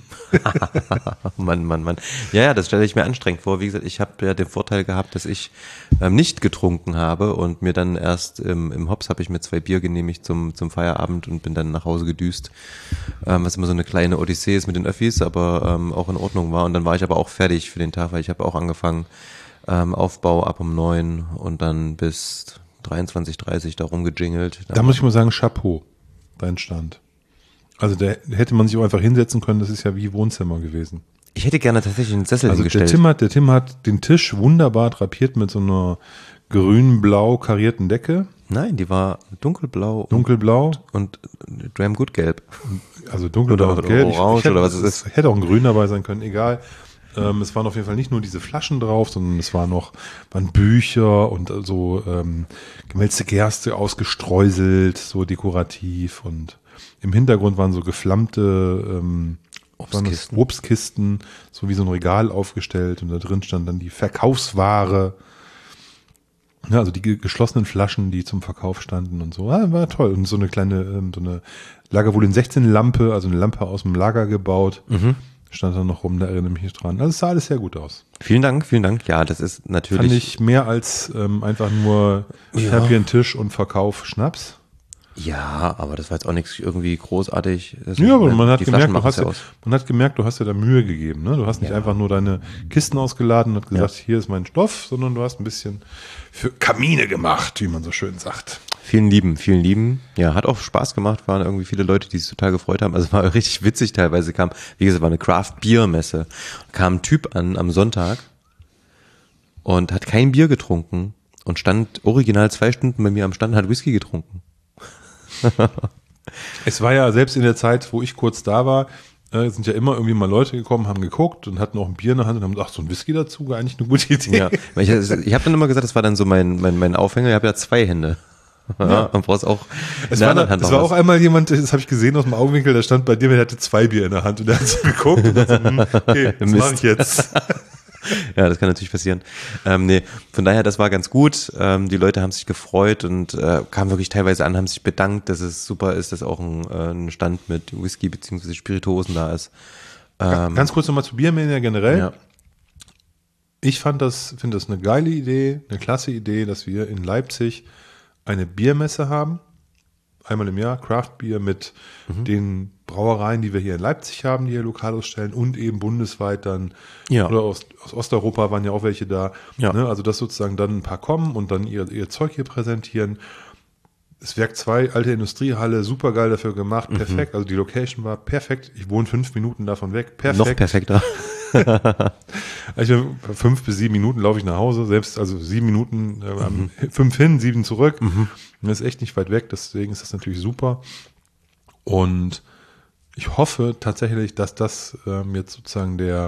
Mann. Ja, das stelle ich mir anstrengend vor. Wie gesagt, ich habe ja den Vorteil gehabt, dass ich nicht getrunken habe und mir dann erst im Hops habe ich mir 2 Bier genehmigt zum Feierabend und bin dann nach Hause gedüst. Was immer so eine kleine Odyssee ist mit den Öffis, aber auch in Ordnung war. Und dann war ich aber auch fertig für den Tag, weil ich habe auch angefangen, Aufbau ab um 9 und dann bis 23:30 da rumgejingelt. Da muss ich mal sagen, Chapeau, dein Stand. Also da hätte man sich auch einfach hinsetzen können, das ist ja wie Wohnzimmer gewesen. Ich hätte gerne tatsächlich einen Sessel Also hingestellt. der Tim hat den Tisch wunderbar drapiert mit so einer grün-blau karierten Decke. Nein, die war dunkelblau Dunkelblau, und Dram Good Gelb. also dunkelblau Oder und gelb. orange oder was es ist. Hätte auch ein Grün dabei sein können, egal. Es waren auf jeden Fall nicht nur diese Flaschen drauf, sondern es waren Bücher und so gemälzte Gerste ausgestreuselt, so dekorativ und im Hintergrund waren so geflammte Obstkisten, so wie so ein Regal aufgestellt und da drin stand dann die Verkaufsware. Ja, also die geschlossenen Flaschen, die zum Verkauf standen und so. Ja, war toll. Und so eine kleine, so eine Lagervolumen 16 Lampe, also eine Lampe aus dem Lager gebaut. Stand da noch rum, da erinnere ich mich dran. Also es sah alles sehr gut aus. Vielen Dank, vielen Dank. Ja, das ist natürlich. Fand ich mehr als einfach nur Tisch und Verkauf Schnaps. Ja, aber das war jetzt auch nichts irgendwie großartig. Ja, aber man hat gemerkt, du hast dir da Mühe gegeben. Ne? Du hast nicht einfach nur deine Kisten ausgeladen und gesagt, hier ist mein Stoff, sondern du hast ein bisschen für Kamine gemacht, wie man so schön sagt. Vielen lieben. Ja, hat auch Spaß gemacht. Waren irgendwie viele Leute, die sich total gefreut haben. Also war richtig witzig teilweise. Wie gesagt, war eine Craft-Bier-Messe. Kam ein Typ an am Sonntag und hat kein Bier getrunken und stand original 2 Stunden bei mir am Stand und hat Whisky getrunken. Es war ja selbst in der Zeit, wo ich kurz da war, sind ja immer irgendwie mal Leute gekommen, haben geguckt und hatten auch ein Bier in der Hand und haben gesagt, so ein Whisky dazu, war eigentlich eine gute Idee. Ja, ich habe dann immer gesagt, das war dann so mein Aufhänger, ich habe ja 2 Hände. Ja. Man braucht auch es war auch einmal jemand, das habe ich gesehen aus dem Augenwinkel, der stand bei dir, der hatte 2 Bier in der Hand und der hat so geguckt und dachte, okay, was mache ich jetzt? Ja, das kann natürlich passieren. Nee, von daher, das war ganz gut. Die Leute haben sich gefreut und kamen wirklich teilweise an, haben sich bedankt, dass es super ist, dass auch ein Stand mit Whisky bzw. Spirituosen da ist. Ganz kurz nochmal zu Biermania generell. Ja. Ich finde das eine geile Idee, eine klasse Idee, dass wir in Leipzig eine Biermesse haben. Einmal im Jahr, Craft-Bier mit den Brauereien, die wir hier in Leipzig haben, die hier lokal ausstellen und eben bundesweit dann, oder aus Osteuropa waren ja auch welche da. Ja. Ne? Also dass sozusagen dann ein paar kommen und dann ihr Zeug hier präsentieren. Das Werk 2, alte Industriehalle, super geil dafür gemacht, perfekt. Also die Location war perfekt. Ich wohne 5 Minuten davon weg, perfekt. Noch perfekter. Also 5 bis 7 Minuten laufe ich nach Hause, selbst also 7 Minuten, 5 hin, 7 zurück. Das ist echt nicht weit weg, deswegen ist das natürlich super. Und ich hoffe tatsächlich, dass das jetzt sozusagen der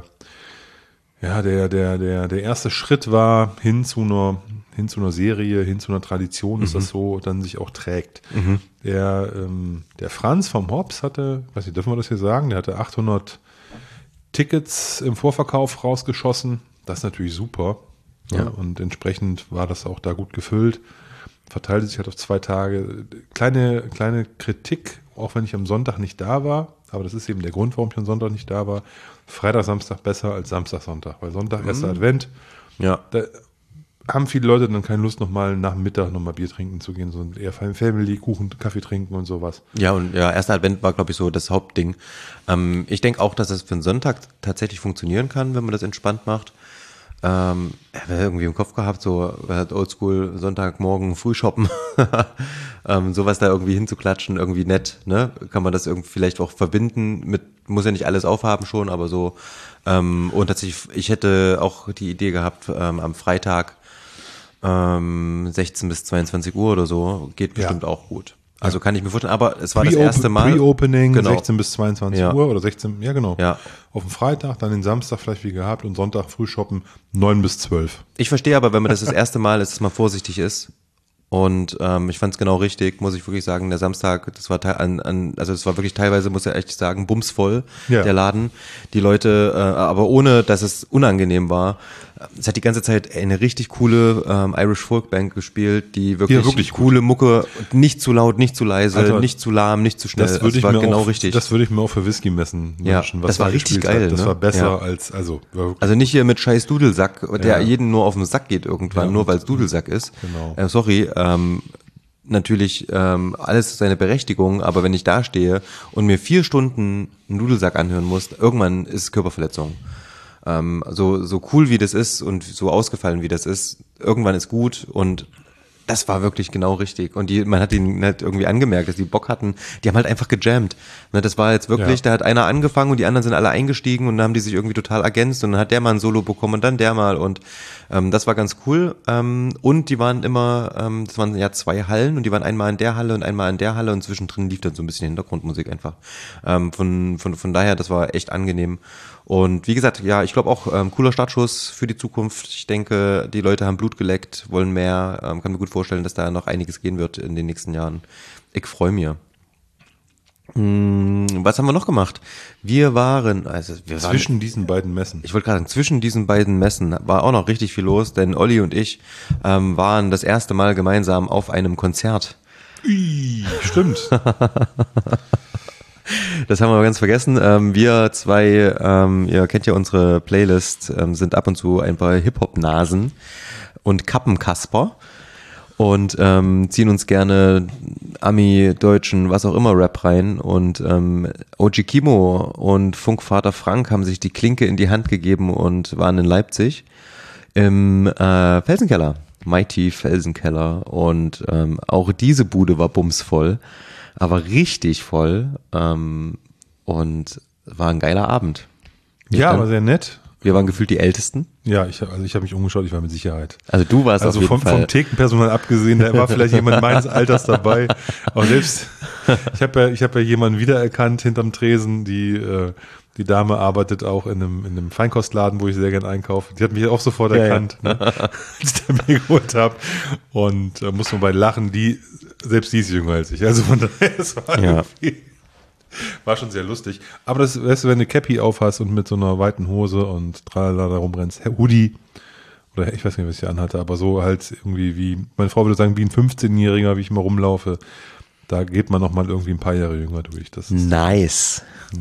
erste Schritt war hin zu einer Serie, hin zu einer Tradition, dass das so dann sich auch trägt. Der Franz vom Hops hatte, weiß nicht, dürfen wir das hier sagen, der hatte 800 Tickets im Vorverkauf rausgeschossen. Das ist natürlich super. Ja. Und entsprechend war das auch da gut gefüllt. Verteilte sich halt auf 2 Tage. Kleine Kritik, auch wenn ich am Sonntag nicht da war. Aber das ist eben der Grund, warum ich am Sonntag nicht da war. Freitag, Samstag besser als Samstag, Sonntag. Weil Sonntag, erster Advent. Ja. Da haben viele Leute dann keine Lust, nochmal nach dem Mittag nochmal Bier trinken zu gehen, sondern eher Family, Kuchen, Kaffee trinken und sowas. Ja, und erster Advent war, glaube ich, so das Hauptding. Ich denke auch, dass es für einen Sonntag tatsächlich funktionieren kann, wenn man das entspannt macht. Wer irgendwie im Kopf gehabt, so Oldschool Sonntagmorgen früh shoppen, sowas da irgendwie hinzuklatschen, irgendwie nett, ne? Kann man das irgendwie vielleicht auch verbinden mit, muss ja nicht alles aufhaben schon, aber so. Und tatsächlich, ich hätte auch die Idee gehabt, am Freitag 16 bis 22 Uhr oder so, geht bestimmt auch gut. Also kann ich mir vorstellen, aber es war das erste Mal. Pre-Opening, genau. 16 bis 22 Uhr oder 16, ja genau. Ja. Auf dem Freitag, dann den Samstag vielleicht wie gehabt und Sonntag früh shoppen, 9 bis 12. Ich verstehe aber, wenn man das erste Mal ist, dass man vorsichtig ist. Und ich fand es genau richtig, muss ich wirklich sagen, der Samstag, das war also es war wirklich teilweise, muss ich echt sagen, bumsvoll, der Laden. Die Leute, aber ohne, dass es unangenehm war. Es hat die ganze Zeit eine richtig coole Irish Folk Band gespielt, die wirklich coole Mucke, nicht zu laut, nicht zu leise, Alter, nicht zu lahm, nicht zu schnell. Das war genau auch, richtig. Das würde ich mir auch für Whisky-Messen wünschen. Das war richtig geil. Das ne? war besser als, also nicht hier mit scheiß Dudelsack, der jeden nur auf den Sack geht irgendwann, nur weil es Dudelsack ist. Genau. Sorry, natürlich alles seine Berechtigung, aber wenn ich da stehe und mir 4 Stunden einen Dudelsack anhören muss, irgendwann ist es Körperverletzung. So cool wie das ist und so ausgefallen wie das ist, irgendwann ist gut und das war wirklich genau richtig. Und man hat ihnen halt irgendwie angemerkt, dass die Bock hatten. Die haben halt einfach gejammt. Ne, das war jetzt wirklich, da hat einer angefangen und die anderen sind alle eingestiegen und dann haben die sich irgendwie total ergänzt und dann hat der mal ein Solo bekommen und dann der mal und das war ganz cool. Und die waren immer, das waren ja 2 Hallen und die waren einmal in der Halle und einmal in der Halle und zwischendrin lief dann so ein bisschen Hintergrundmusik einfach. Von daher, das war echt angenehm. Und wie gesagt, ja, ich glaube auch cooler Startschuss für die Zukunft. Ich denke, die Leute haben Blut geleckt, wollen mehr. Kann mir gut vorstellen, dass da noch einiges gehen wird in den nächsten Jahren. Ich freue mich. Was haben wir noch gemacht? Wir waren Zwischen diesen beiden Messen. Ich wollte gerade sagen, zwischen diesen beiden Messen war auch noch richtig viel los, denn Olli und ich waren das erste Mal gemeinsam auf einem Konzert. Stimmt. Das haben wir ganz vergessen. Wir zwei, ihr kennt ja unsere Playlist, sind ab und zu ein paar Hip-Hop-Nasen und Kappenkasper und ziehen uns gerne Ami, Deutschen, was auch immer Rap rein. Und OG Kimo und Funkvater Frank haben sich die Klinke in die Hand gegeben und waren in Leipzig im Felsenkeller. Mighty Felsenkeller. Und auch diese Bude war bumsvoll, aber richtig voll. Und war ein geiler Abend. Ja, war sehr nett. Wir waren gefühlt die Ältesten. Ja, ich hab mich umgeschaut, ich war mit Sicherheit. Also du warst auf jeden Fall. Also vom Thekenpersonal abgesehen, da war vielleicht jemand meines Alters dabei. Aber selbst, ich hab ja jemanden wiedererkannt hinterm Tresen, die Dame arbeitet auch in einem Feinkostladen, wo ich sehr gern einkaufe. Die hat mich auch sofort erkannt, ne, als ich da mir geholt habe. Und muss man bei lachen, selbst die ist jünger als ich. Also von daher, es war irgendwie... War schon sehr lustig. Aber das, weißt du, wenn du Cappy aufhast und mit so einer weiten Hose und tralala da rumrennst, Hoodie, oder ich weiß nicht, was ich anhatte, aber so halt irgendwie wie, meine Frau würde sagen, wie ein 15-Jähriger, wie ich mal rumlaufe, da geht man nochmal irgendwie ein paar Jahre jünger durch. Das ist nice.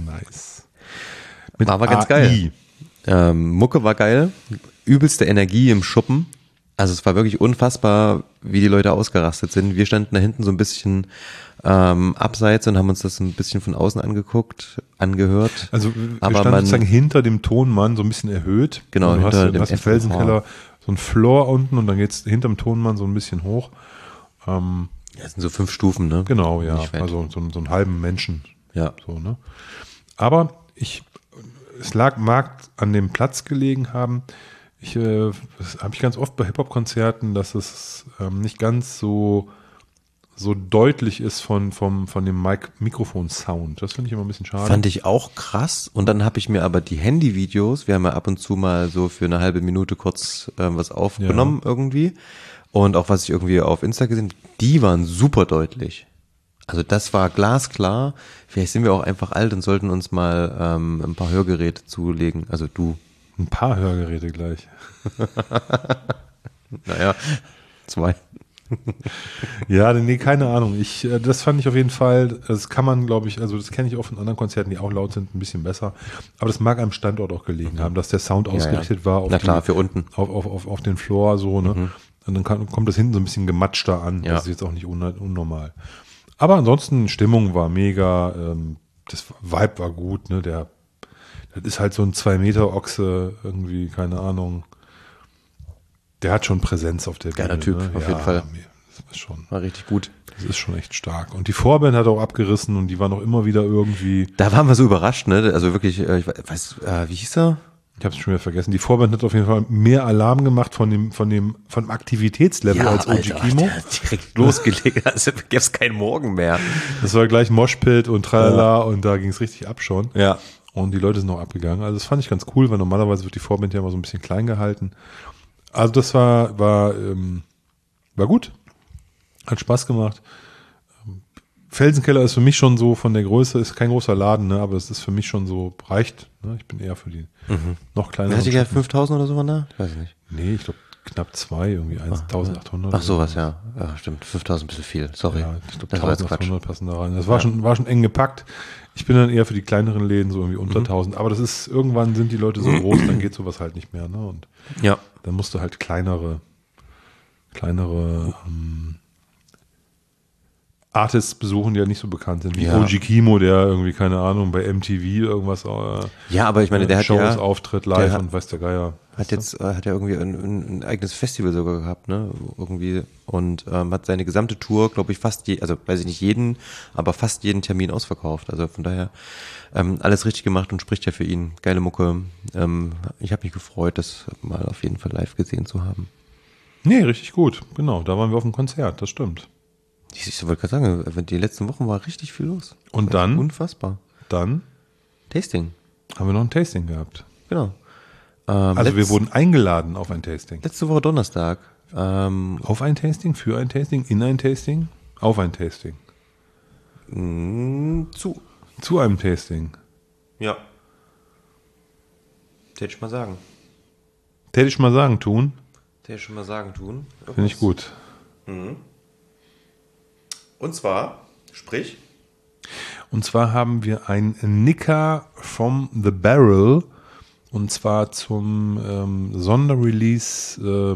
Mit war aber ganz geil. Mucke war geil, übelste Energie im Schuppen. Also es war wirklich unfassbar, wie die Leute ausgerastet sind. Wir standen da hinten so ein bisschen abseits und haben uns das ein bisschen von außen angehört. Also wir standen sozusagen hinter dem Tonmann so ein bisschen erhöht. Genau, du hast dem im Felsenkeller so ein Floor unten und dann geht's hinterm Tonmann so ein bisschen hoch. Ja, das sind so 5 Stufen, ne? Genau, ja. Also so einen halben Menschen. Ja. So, ne? Aber mag an dem Platz gelegen haben. Das habe ich ganz oft bei Hip-Hop-Konzerten, dass es nicht ganz so deutlich ist von dem Mikrofon-Sound. Das finde ich immer ein bisschen schade. Fand ich auch krass. Und dann habe ich mir aber die Handyvideos, wir haben ja ab und zu mal so für eine halbe Minute kurz was aufgenommen irgendwie. Und auch was ich irgendwie auf Insta gesehen habe, die waren super deutlich. Also das war glasklar. Vielleicht sind wir auch einfach alt und sollten uns mal ein paar Hörgeräte zulegen. Also du. Ein paar Hörgeräte gleich. Naja, 2. Ja, nee, keine Ahnung. Das fand ich auf jeden Fall, das kann man, glaube ich, also das kenne ich auch von anderen Konzerten, die auch laut sind, ein bisschen besser. Aber das mag am Standort auch gelegen haben, dass der Sound ausgerichtet war auf für unten. Auf den Floor so, ne? Und dann kommt das hinten so ein bisschen gematschter an. Ja. Das ist jetzt auch nicht unnormal. Aber ansonsten, Stimmung war mega, das Vibe war gut, ne? Das ist halt so ein 2-Meter-Ochse, irgendwie, keine Ahnung. Der hat schon Präsenz auf der Bühne. Geiler Typ, ne? auf jeden Fall. Das ist schon, war richtig gut. Das ist schon echt stark. Und die Vorband hat auch abgerissen und die war noch immer wieder irgendwie. Da waren wir so überrascht, ne? Also wirklich, ich weiß, wie hieß er? Ich habe es schon wieder vergessen. Die Vorband hat auf jeden Fall mehr Alarm gemacht vom Aktivitätslevel als OG Kimo. Direkt losgelegt, also gäb's keinen Morgen mehr. Das war gleich Moshpit und tralala und da ging es richtig ab schon. Ja. Und die Leute sind noch abgegangen. Also das fand ich ganz cool, weil normalerweise wird die Vorband ja immer so ein bisschen klein gehalten. Also das war gut. Hat Spaß gemacht. Felsenkeller ist für mich schon so von der Größe, ist kein großer Laden, ne, aber es ist für mich schon so, reicht. Ne? Ich bin eher für die noch kleineren. Hast du ja 5.000 oder so waren da? Ich weiß nicht. Nee, ich glaube knapp 2, irgendwie 1.800. Ach sowas, ja. Ja, stimmt. 5.000 ein bisschen viel. Sorry. Ja, ich glaube 1.800 passen da rein. Das war schon eng gepackt. Ich bin dann eher für die kleineren Läden, so irgendwie unter 1.000. Aber das ist, irgendwann sind die Leute so groß, dann geht sowas halt nicht mehr. Ne? Und dann musst du halt kleinere Artists besuchen, die ja nicht so bekannt sind, wie OG Kimo, der irgendwie, keine Ahnung, bei MTV irgendwas ja, aber ich meine, der hat Shows auftritt live und weiß der Geier. Hat ja irgendwie ein eigenes Festival sogar gehabt, ne? Irgendwie und hat seine gesamte Tour, glaube ich, also weiß ich nicht jeden, aber fast jeden Termin ausverkauft. Also von daher alles richtig gemacht und spricht ja für ihn. Geile Mucke. Ich habe mich gefreut, das mal auf jeden Fall live gesehen zu haben. Nee, richtig gut. Genau, da waren wir auf dem Konzert, das stimmt. Ich wollte gerade sagen, die letzten Wochen war richtig viel los. Und dann? Unfassbar. Dann? Tasting. Haben wir noch ein Tasting gehabt. Genau. Also wir wurden eingeladen auf ein Tasting. Letzte Woche Donnerstag. Auf ein Tasting, für ein Tasting, in ein Tasting, auf ein Tasting. Zu einem Tasting. Ja. Täte ich mal sagen. Täte ich mal sagen, tun. Täte ich mal sagen, tun. Finde ich gut. Und zwar, sprich. Und zwar haben wir ein Nikka from the Barrel. Und zwar zum Sonderrelease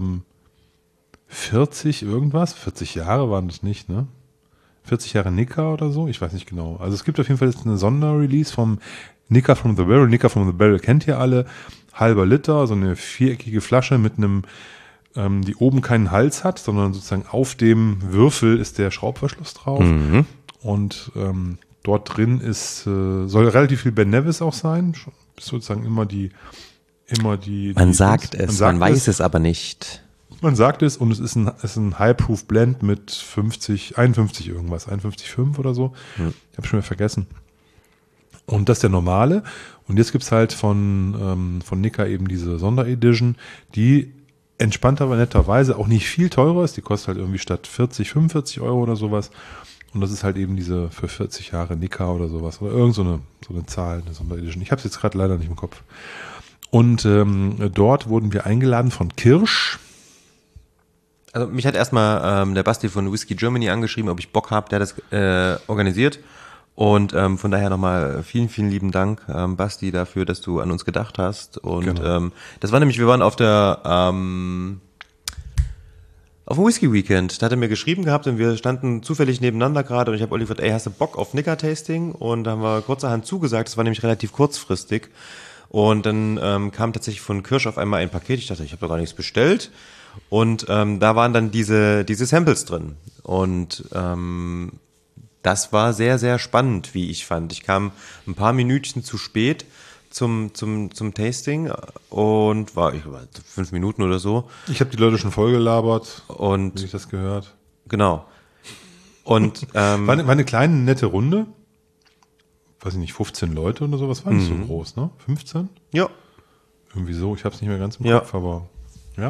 40 irgendwas. 40 Jahre waren das nicht, ne? 40 Jahre Nikka oder so, ich weiß nicht genau. Also es gibt auf jeden Fall jetzt eine Sonderrelease vom Nikka from the Barrel. Nikka from the Barrel kennt ihr alle. Halber Liter, so eine viereckige Flasche mit einem, die oben keinen Hals hat, sondern sozusagen auf dem Würfel ist der Schraubverschluss drauf. Und dort drin ist, soll relativ viel Ben Nevis auch sein. Ist sozusagen immer die. Man sagt es, man weiß es aber nicht. Man sagt es und es ist ein High-Proof Blend mit 51 irgendwas, 51,5 oder so. Ich habe schon wieder vergessen. Und das ist der normale. Und jetzt gibt's halt von Nikka eben diese Sonderedition, die entspannter, aber netterweise auch nicht viel teurer ist. Die kostet halt irgendwie statt 40, 45 Euro oder sowas. Und das ist halt eben diese für 40 Jahre Nikka oder sowas. Oder irgend so eine Zahl, eine Sonderedition. Ich habe es jetzt gerade leider nicht im Kopf. Und dort wurden wir eingeladen von Kirsch. Also mich hat erstmal der Basti von Whisky Germany angeschrieben, ob ich Bock habe, der das organisiert. Und von daher nochmal vielen, vielen lieben Dank, Basti, dafür, dass du an uns gedacht hast. Und Genau. das war nämlich, wir waren auf dem Whisky Weekend. Da hat er mir geschrieben gehabt und wir standen zufällig nebeneinander gerade und ich habe Olli gefragt, ey, hast du Bock auf Nikka-Tasting? Und da haben wir kurzerhand zugesagt, das war nämlich relativ kurzfristig. Und dann kam tatsächlich von Kirsch auf einmal ein Paket. Ich dachte, ich habe doch gar nichts bestellt. Und da waren dann diese Samples drin. Und das war sehr, sehr spannend, wie ich fand. Ich kam ein paar Minütchen zu spät zum Tasting und war 5 Minuten oder so. Ich habe die Leute schon vollgelabert, Und wie ich das gehört. genau. Und War eine kleine, nette Runde. Weiß ich nicht, 15 Leute oder sowas. War nicht so groß, ne? 15? ja. Irgendwie so, ich habe es nicht mehr ganz im Ja. Kopf, aber ja.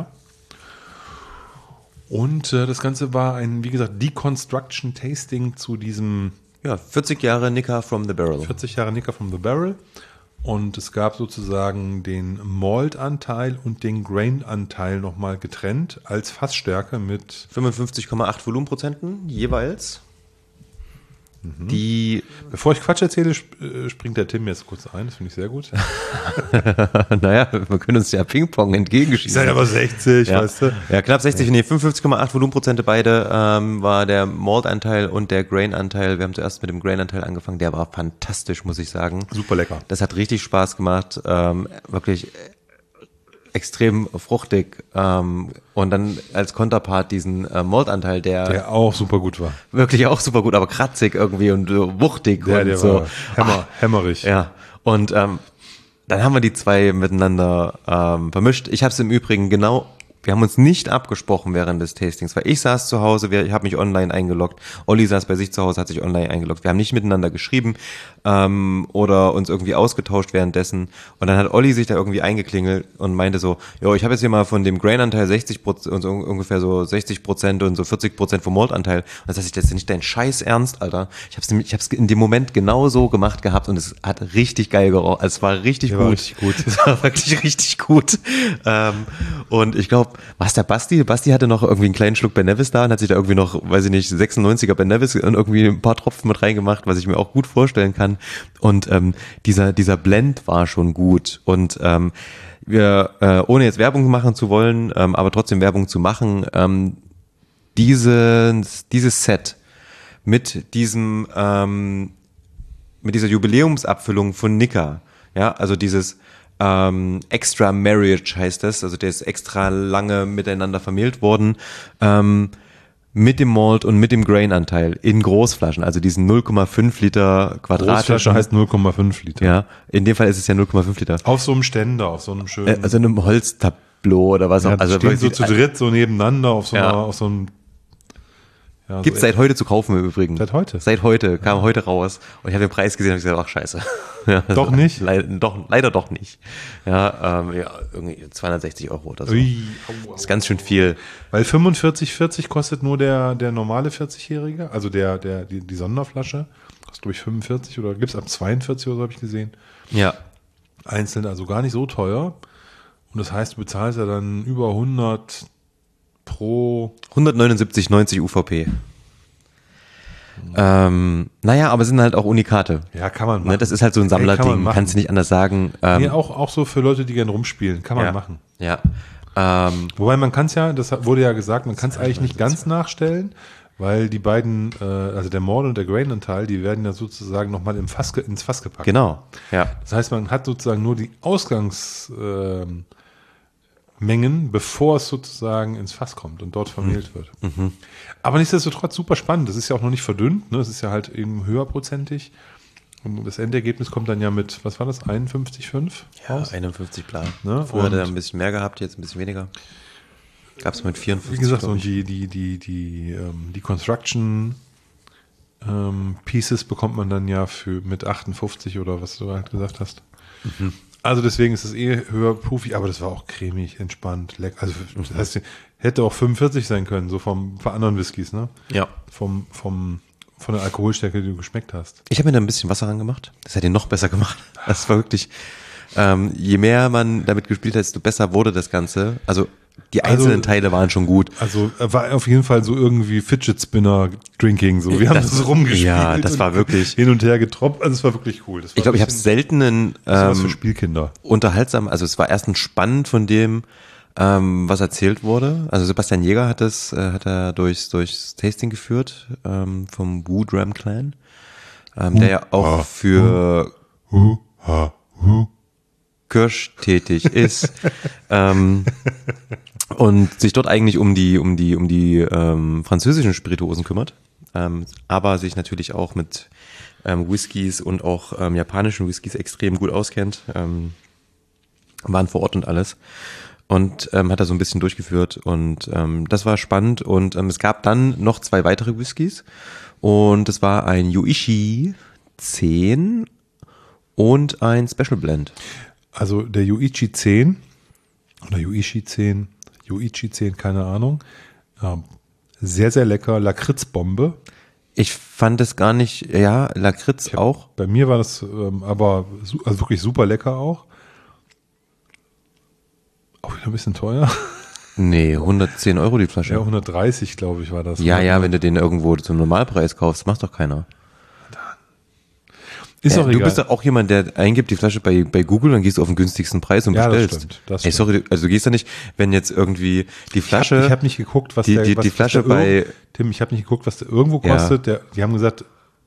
Und das Ganze war wie gesagt, Deconstruction Tasting zu diesem Ja, 40 Jahre Nikka from the Barrel. 40 Jahre Nikka from the Barrel. Und es gab sozusagen den Malt-Anteil und den Grain-Anteil nochmal getrennt als Fassstärke mit 55,8 Volumenprozenten jeweils. Die, Bevor ich Quatsch erzähle, springt der Tim jetzt kurz ein. Das finde ich sehr gut. naja, wir können uns ja Ping-Pong entgegenschießen. Seid aber 60, Ja. weißt du? Ja, knapp 60, nee, 55,8 Volumenprozente beide war der Malt-Anteil und der Grain-Anteil. Wir haben zuerst mit dem Grain-Anteil angefangen. Der war fantastisch, muss ich sagen. Super lecker. Das hat richtig Spaß gemacht. Wirklich extrem fruchtig. Und dann als Konterpart diesen Malt-Anteil, der auch super gut war. wirklich auch super gut, aber kratzig irgendwie und wuchtig Ja, und der so. war hämmerig. Ja, und dann haben wir die zwei miteinander vermischt. Ich habe es im Übrigen wir haben uns nicht abgesprochen während des Tastings, weil ich saß zu Hause, ich habe mich online eingeloggt, Olli saß bei sich zu Hause, hat sich online eingeloggt. Wir haben nicht miteinander geschrieben oder uns irgendwie ausgetauscht währenddessen. Und dann hat Olli sich da irgendwie eingeklingelt und meinte so, jo, ich habe jetzt hier mal von dem Grain-Anteil 60% und so ungefähr so 60% und so 40% vom Malt-Anteil. Und dann dachte ich, das ist nicht dein Scheiß Ernst, Alter. Ich hab's in dem Moment genau so gemacht gehabt und es hat richtig geil gerochen. Also es war richtig gut. War richtig gut. Es war wirklich richtig gut. Und ich glaube, was der Basti? Basti hatte noch irgendwie einen kleinen Schluck Ben Nevis da und hat sich da irgendwie noch, weiß ich nicht, 96er Ben Nevis und irgendwie ein paar Tropfen mit reingemacht, was ich mir auch gut vorstellen kann. Und dieser Blend war schon gut. Und wir, ohne jetzt Werbung machen zu wollen, aber trotzdem Werbung zu machen, dieses Set mit dieser Jubiläumsabfüllung von Nikka, ja, also dieses Extra Marriage heißt das, also der ist extra lange miteinander vermählt worden, mit dem Malt und mit dem Grain-Anteil in Großflaschen, also diesen 0,5 Liter quadratischen. Großflasche heißt 0,5 Liter. Ja, in dem Fall ist es ja 0,5 Liter. Auf so einem Ständer, auf so einem schönen. Also einem Holztableau oder was auch. Ja, Also stehen so zu dritt so nebeneinander auf so Ja. auf so einem. Ja, gibt's seit heute zu kaufen im Übrigen. Seit heute? Seit heute, kam heute raus. Und ich habe den Preis gesehen und ich gesagt, ach scheiße. Ja, Doch nicht? Leider doch nicht. Ja, irgendwie 260 Euro oder so. Ui, Das ist ganz schön viel. Weil 45,40 kostet nur der normale 40-Jährige, also die Sonderflasche. kostet glaube ich 45 oder gibt es ab 42 oder so, habe ich gesehen. Ja. Einzeln, also gar nicht so teuer. Und das heißt, du bezahlst ja dann über 100 pro. 179,90 UVP. Naja, aber sind halt auch Unikate. Ja, kann man machen. Ne, das ist halt so ein Kann man Sammlerding, machen. kannst du nicht anders sagen. Nee, auch so für Leute, die gerne rumspielen, kann man ja, machen. Ja. Wobei man kann es ja, das wurde ja gesagt, man kann es eigentlich nicht ganz nachstellen, weil die beiden, also der Maul und der Grain-Anteil, die werden ja sozusagen nochmal ins Fass gepackt. Genau, ja. Das heißt, man hat sozusagen nur die Ausgangsmengen, bevor es sozusagen ins Fass kommt und dort vermehlt wird. Aber nichtsdestotrotz super spannend. Das ist ja auch noch nicht verdünnt, ne? Das ist ja halt eben höherprozentig. Und das Endergebnis kommt dann ja mit, was war das, 51,5 raus? 51 bla. Ne? Früher hat er Und- ein bisschen mehr gehabt, jetzt ein bisschen weniger. Gab es mit 54. Wie gesagt, glaub und ich. die Construction Pieces bekommt man dann ja mit 58 oder was du halt gesagt hast. Also deswegen ist es höher proofig, aber das war auch cremig, entspannt, lecker. Also das heißt, hätte auch 45 sein können, so von anderen Whiskys, ne? Ja. Von der Alkoholstärke, die du geschmeckt hast. Ich habe mir da ein bisschen Wasser rangemacht. Das hat ihn noch besser gemacht. Das war wirklich, je mehr man damit gespielt hat, desto besser wurde das Ganze. Also die einzelnen Teile waren schon gut. Also war auf jeden Fall so irgendwie Fidget Spinner Drinking, so. Wir haben das rumgespielt. Ja, das war wirklich hin und her getroppt. Also es war wirklich cool. Das war Ich glaube, ich ein habe bisschen selten einen was für Spielkinder. unterhaltsam, also es war erstens spannend von dem, was erzählt wurde. Also Sebastian Jäger hat er durchs Tasting geführt, vom Wu Dram Clan, der ja auch für Kirsch tätig ist, und sich dort eigentlich um die französischen Spirituosen kümmert, aber sich natürlich auch mit Whiskys und auch japanischen Whiskys extrem gut auskennt, waren vor Ort und alles. Und hat er so ein bisschen durchgeführt und das war spannend und es gab dann noch 2 weitere Whiskys und es war ein Yuichi 10 und ein Special Blend. Also der Yuichi 10 oder Yuichi 10, keine Ahnung. Sehr, sehr lecker. Lakritzbombe. Ich fand es gar nicht, ja, Lakritz auch. Bei mir war das aber also wirklich super lecker auch. Auch wieder ein bisschen teuer. Nee, 110 Euro die Flasche. Ja, 130, glaube ich, war das. Ja, wenn du den irgendwo zum Normalpreis kaufst, macht doch keiner. Ist auch Du egal. bist doch auch jemand, der eingibt die Flasche bei Google, dann gehst du auf den günstigsten Preis und Ja, das bestellst. stimmt, das Ey, sorry, also du gehst da nicht, wenn jetzt irgendwie die Flasche. Ich hab nicht geguckt, was die was Flasche der bei. Tim, ich habe nicht geguckt, was der irgendwo Ja. kostet. Die haben gesagt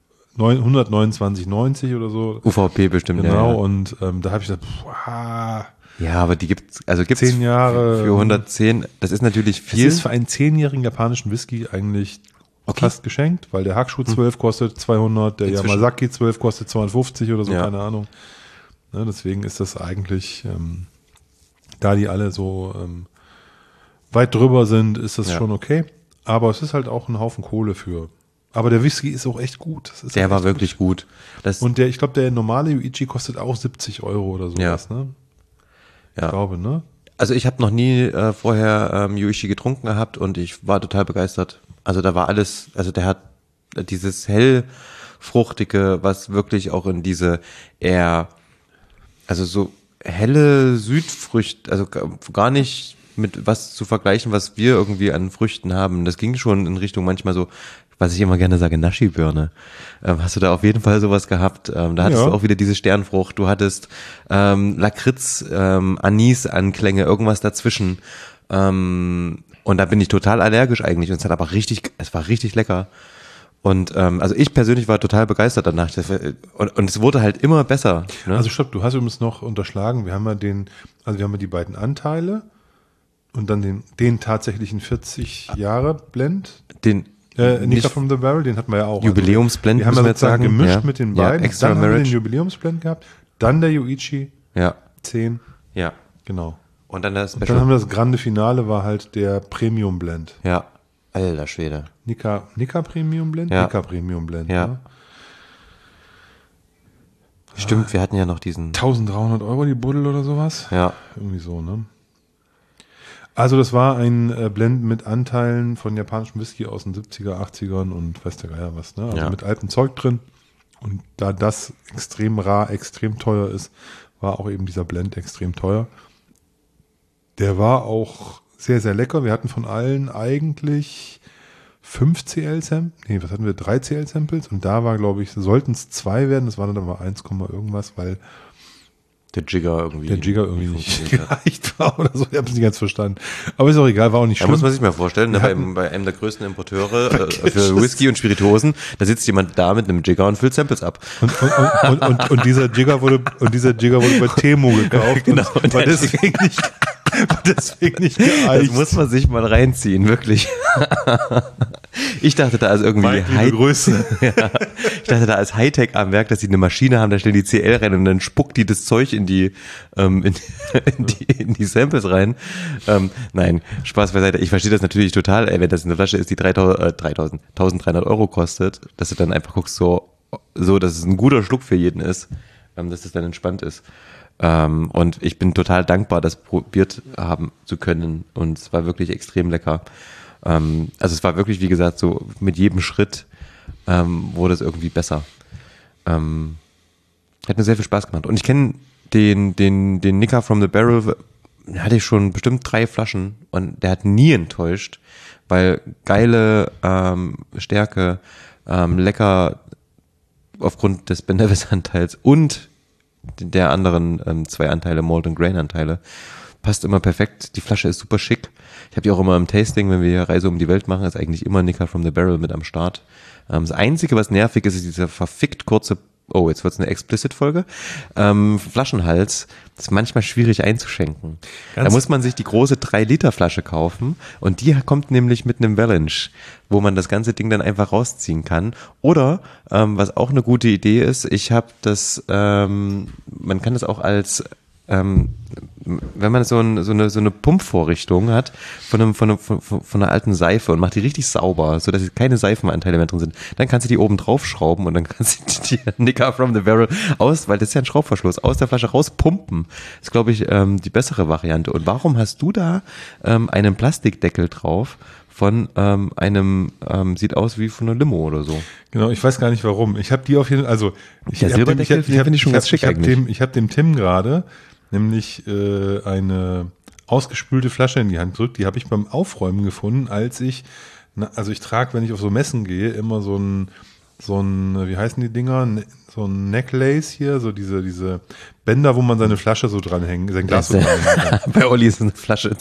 129,90 oder so. UVP bestimmt, Genau, ja. und da habe ich gesagt, boah, Ja, aber die gibt's 10 Jahre. für 110, das ist natürlich es viel. ist für einen 10-jährigen japanischen Whisky eigentlich fast geschenkt, weil der Hakushu 12 kostet 200, der Inzwischen. Yamazaki 12 kostet 250 oder so, Ja. keine Ahnung. Ne, deswegen ist das eigentlich, da die alle so weit drüber sind, ist das Ja. schon okay. Aber es ist halt auch ein Haufen Kohle für. Aber der Whisky ist auch echt gut. Das ist Der halt war echt wirklich gut. Das, Und ich glaube, der normale Yuichi kostet auch 70 Euro oder sowas, ne? Ich ja. glaube, ne? Also ich habe noch nie vorher Yuichi getrunken gehabt und ich war total begeistert. Also da war alles, also der hat dieses hellfruchtige, was wirklich auch in diese eher, also so helle Südfrüchte, also gar nicht mit was zu vergleichen, was wir irgendwie an Früchten haben. Das ging schon in Richtung manchmal so, was ich immer gerne sage, Naschi-Birne. Hast du da auf jeden Fall sowas gehabt? Da hattest Ja. du auch wieder diese Sternfrucht, du hattest Lakritz, Anis-Anklänge, irgendwas dazwischen. Und da bin ich total allergisch eigentlich. Und es war richtig lecker. Und also ich persönlich war total begeistert danach. Und es wurde halt immer besser. Ne? Also stopp, du hast übrigens noch unterschlagen, wir haben ja die beiden Anteile und dann den tatsächlichen 40 Jahre Blend. den Nika nicht from the Barrel, den hatten wir ja auch. Jubiläumsblend, Wir haben müssen ja wir jetzt sozusagen sagen. gemischt Ja. mit den Ja, beiden. Extra Dann haben wir den Marriage. Jubiläumsblend gehabt, dann der Yuichi Ja, 10, ja. genau. Und dann das Und dann haben wir das grande Finale, war halt der Premium Blend. Ja, alter Schwede. Nika Premium Blend? Ja. Nika Premium Blend, Ja. ne? Stimmt, wir hatten ja noch diesen. 1300 Euro die Buddel oder sowas? Ja, Irgendwie so, ne? Also das war ein Blend mit Anteilen von japanischem Whisky aus den 70er, 80ern und weiß der Geier was, ne? Also Ja. mit altem Zeug drin Und da das extrem rar, extrem teuer ist, war auch eben dieser Blend extrem teuer. Der war auch sehr, sehr lecker. Wir hatten von allen eigentlich 5 CL-Samples, nee, was hatten wir, 3 CL-Samples und da war, glaube ich, sollten es 2 werden, das waren dann aber 1, irgendwas, weil der Jigger irgendwie nicht gereicht war oder so, ich habe es nicht ganz verstanden. Aber ist auch egal, war auch nicht schlimm. Da muss man sich mal vorstellen, bei einem der größten Importeure für Whisky und Spirituosen, da sitzt jemand da mit einem Jigger und füllt Samples ab. Und dieser Jigger wurde bei Temu gekauft genau, und war deswegen nicht geeicht. Das muss man sich mal reinziehen, wirklich. Ich dachte da als irgendwie Größe. Ja, ich dachte da als Hightech am Werk, dass sie eine Maschine haben, da stellen die CL rein und dann spuckt die das Zeug in die Samples rein. Nein, Spaß beiseite. Ich verstehe das natürlich total, wenn das eine Flasche ist, die 1.300 Euro kostet, dass du dann einfach guckst, so, dass es ein guter Schluck für jeden ist, dass das dann entspannt ist. Und ich bin total dankbar, das probiert haben zu können. Und es war wirklich extrem lecker. Also es war wirklich, wie gesagt, so mit jedem Schritt wurde es irgendwie besser. Hat mir sehr viel Spaß gemacht. Und ich kenne den Nicker from the Barrel, hatte ich schon bestimmt 3 Flaschen und der hat nie enttäuscht, weil geile Stärke, lecker aufgrund des Ben Nevis Anteils und der anderen 2 Anteile, Malt und Grain Anteile, passt immer perfekt. Die Flasche ist super schick. Ich habe die auch immer im Tasting, wenn wir hier Reise um die Welt machen, ist eigentlich immer Nicker from the Barrel mit am Start. Das Einzige, was nervig ist, ist dieser verfickt kurze, oh, jetzt wird's eine Explicit-Folge, Flaschenhals. Das ist manchmal schwierig einzuschenken. Da muss man sich die große 3-Liter-Flasche kaufen und die kommt nämlich mit einem Wellinge, wo man das ganze Ding dann einfach rausziehen kann. Oder, was auch eine gute Idee ist, ich habe das, man kann das auch als wenn man so eine Pumpvorrichtung hat von einer alten Seife und macht die richtig sauber, so dass keine Seifenanteile mehr drin sind, dann kannst du die oben drauf schrauben und dann kannst du die Nicker from the Barrel weil das ist ja ein Schraubverschluss, aus der Flasche rauspumpen. Das ist, glaube ich, die bessere Variante. Und warum hast du da einen Plastikdeckel drauf von einem, sieht aus wie von einer Limo oder so? Genau, ich weiß gar nicht warum. Ich habe die auf jeden Fall, also der Silberdeckel finde ich schon ganz schick eigentlich. Ich habe dem Tim gerade nämlich eine ausgespülte Flasche in die Hand gedrückt. Die habe ich beim Aufräumen gefunden, als ich trage, wenn ich auf so Messen gehe, immer so ein, wie heißen die Dinger? So ein Necklace hier, so diese Bänder, wo man seine Flasche so dranhängt, sein Glas so dranhängen kann. Bei Olli ist eine Flasche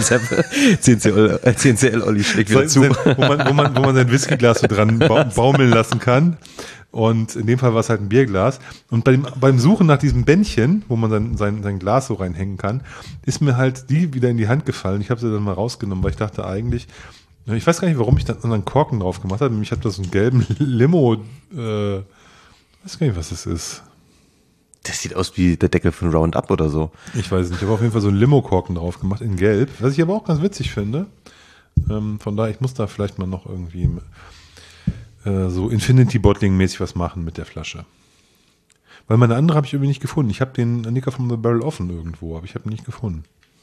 10cl Olli schlägt wieder zu. Wo man sein Whiskyglas so dran baumeln lassen kann. Und in dem Fall war es halt ein Bierglas. Und beim Suchen nach diesem Bändchen, wo man sein Glas so reinhängen kann, ist mir halt die wieder in die Hand gefallen. Ich habe sie dann mal rausgenommen, weil ich dachte eigentlich, ich weiß gar nicht, warum ich da einen Korken drauf gemacht habe. Ich habe da so einen gelben Limo, weiß gar nicht, was das ist. Das sieht aus wie der Deckel von Roundup oder so. Ich weiß nicht, ich habe auf jeden Fall so einen Limo-Korken drauf gemacht in Gelb, was ich aber auch ganz witzig finde. Von daher, ich muss da vielleicht mal noch irgendwie so Infinity-Bottling-mäßig was machen mit der Flasche. Weil meine andere habe ich irgendwie nicht gefunden. Ich habe den Nicker from the Barrel offen irgendwo, aber ich habe ihn nicht gefunden.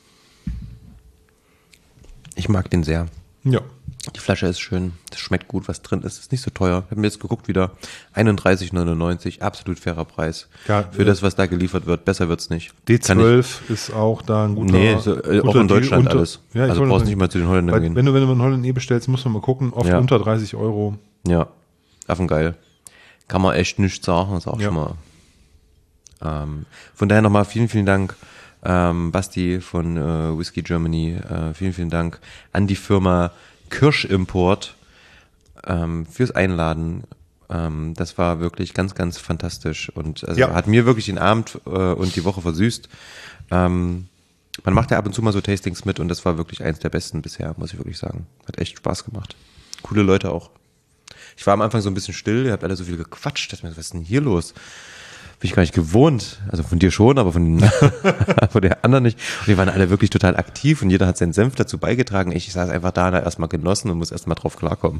Ich mag den sehr. Ja. Die Flasche ist schön, das schmeckt gut, was drin ist. Ist nicht so teuer. Ich habe mir jetzt geguckt wieder. 31,99, absolut fairer Preis. Ja, für das, was da geliefert wird. Besser wird's nicht. D12 ist auch da ein guter. Nee, auch in Deutschland alles. Ja, also brauchst nicht mal zu den Holländern gehen. Wenn du in Holland bestellst, musst du mal gucken. Oft unter 30 Euro. Ja, affengeil. Kann man echt nichts sagen, sag ich mal. Von daher nochmal vielen, vielen Dank, Basti von Whisky Germany. Vielen, vielen Dank an die Firma Kirschimport fürs Einladen. Das war wirklich ganz, ganz fantastisch und hat mir wirklich den Abend und die Woche versüßt. Man macht ja ab und zu mal so Tastings mit und das war wirklich eins der besten bisher, muss ich wirklich sagen. Hat echt Spaß gemacht. Coole Leute auch. Ich war am Anfang so ein bisschen still, ihr habt alle so viel gequatscht. Was ist denn hier los? Bin ich gar nicht gewohnt. Also von dir schon, aber von der anderen nicht. Und die waren alle wirklich total aktiv und jeder hat seinen Senf dazu beigetragen. Ich saß einfach da erstmal genossen und muss erstmal drauf klarkommen.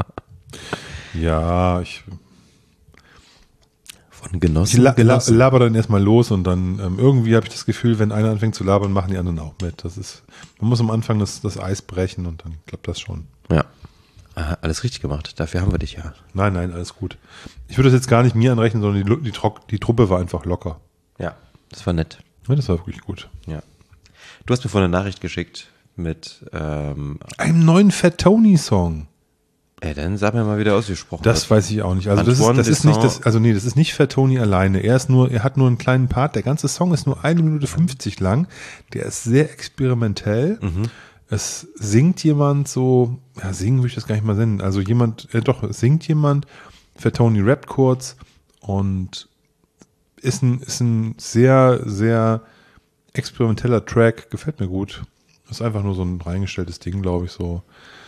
Ja, von genossen. Ich laber dann erstmal los und dann irgendwie habe ich das Gefühl, wenn einer anfängt zu labern, machen die anderen auch mit. Man muss am Anfang das Eis brechen und dann klappt das schon. Ja. Aha, alles richtig gemacht. Dafür haben wir dich ja. Nein, alles gut. Ich würde das jetzt gar nicht mir anrechnen, sondern die Truppe war einfach locker. Ja, das war nett. Ja, das war wirklich gut. Ja. Du hast mir vorhin eine Nachricht geschickt mit Einem neuen Fat Tony Song. dann sag mir mal, wie der ausgesprochen Das weiß ich auch nicht. Also das ist nicht das ist nicht Fat Tony alleine. Er hat nur einen kleinen Part. Der ganze Song ist nur 1 Minute 50 lang. Der ist sehr experimentell. Es singt jemand so, ja, singen würde ich das gar nicht mal nennen. Also es singt jemand. Fat Tony rappt kurz und ist ein sehr, sehr experimenteller Track. Gefällt mir gut. Ist einfach nur so ein reingestelltes Ding, glaube ich, so.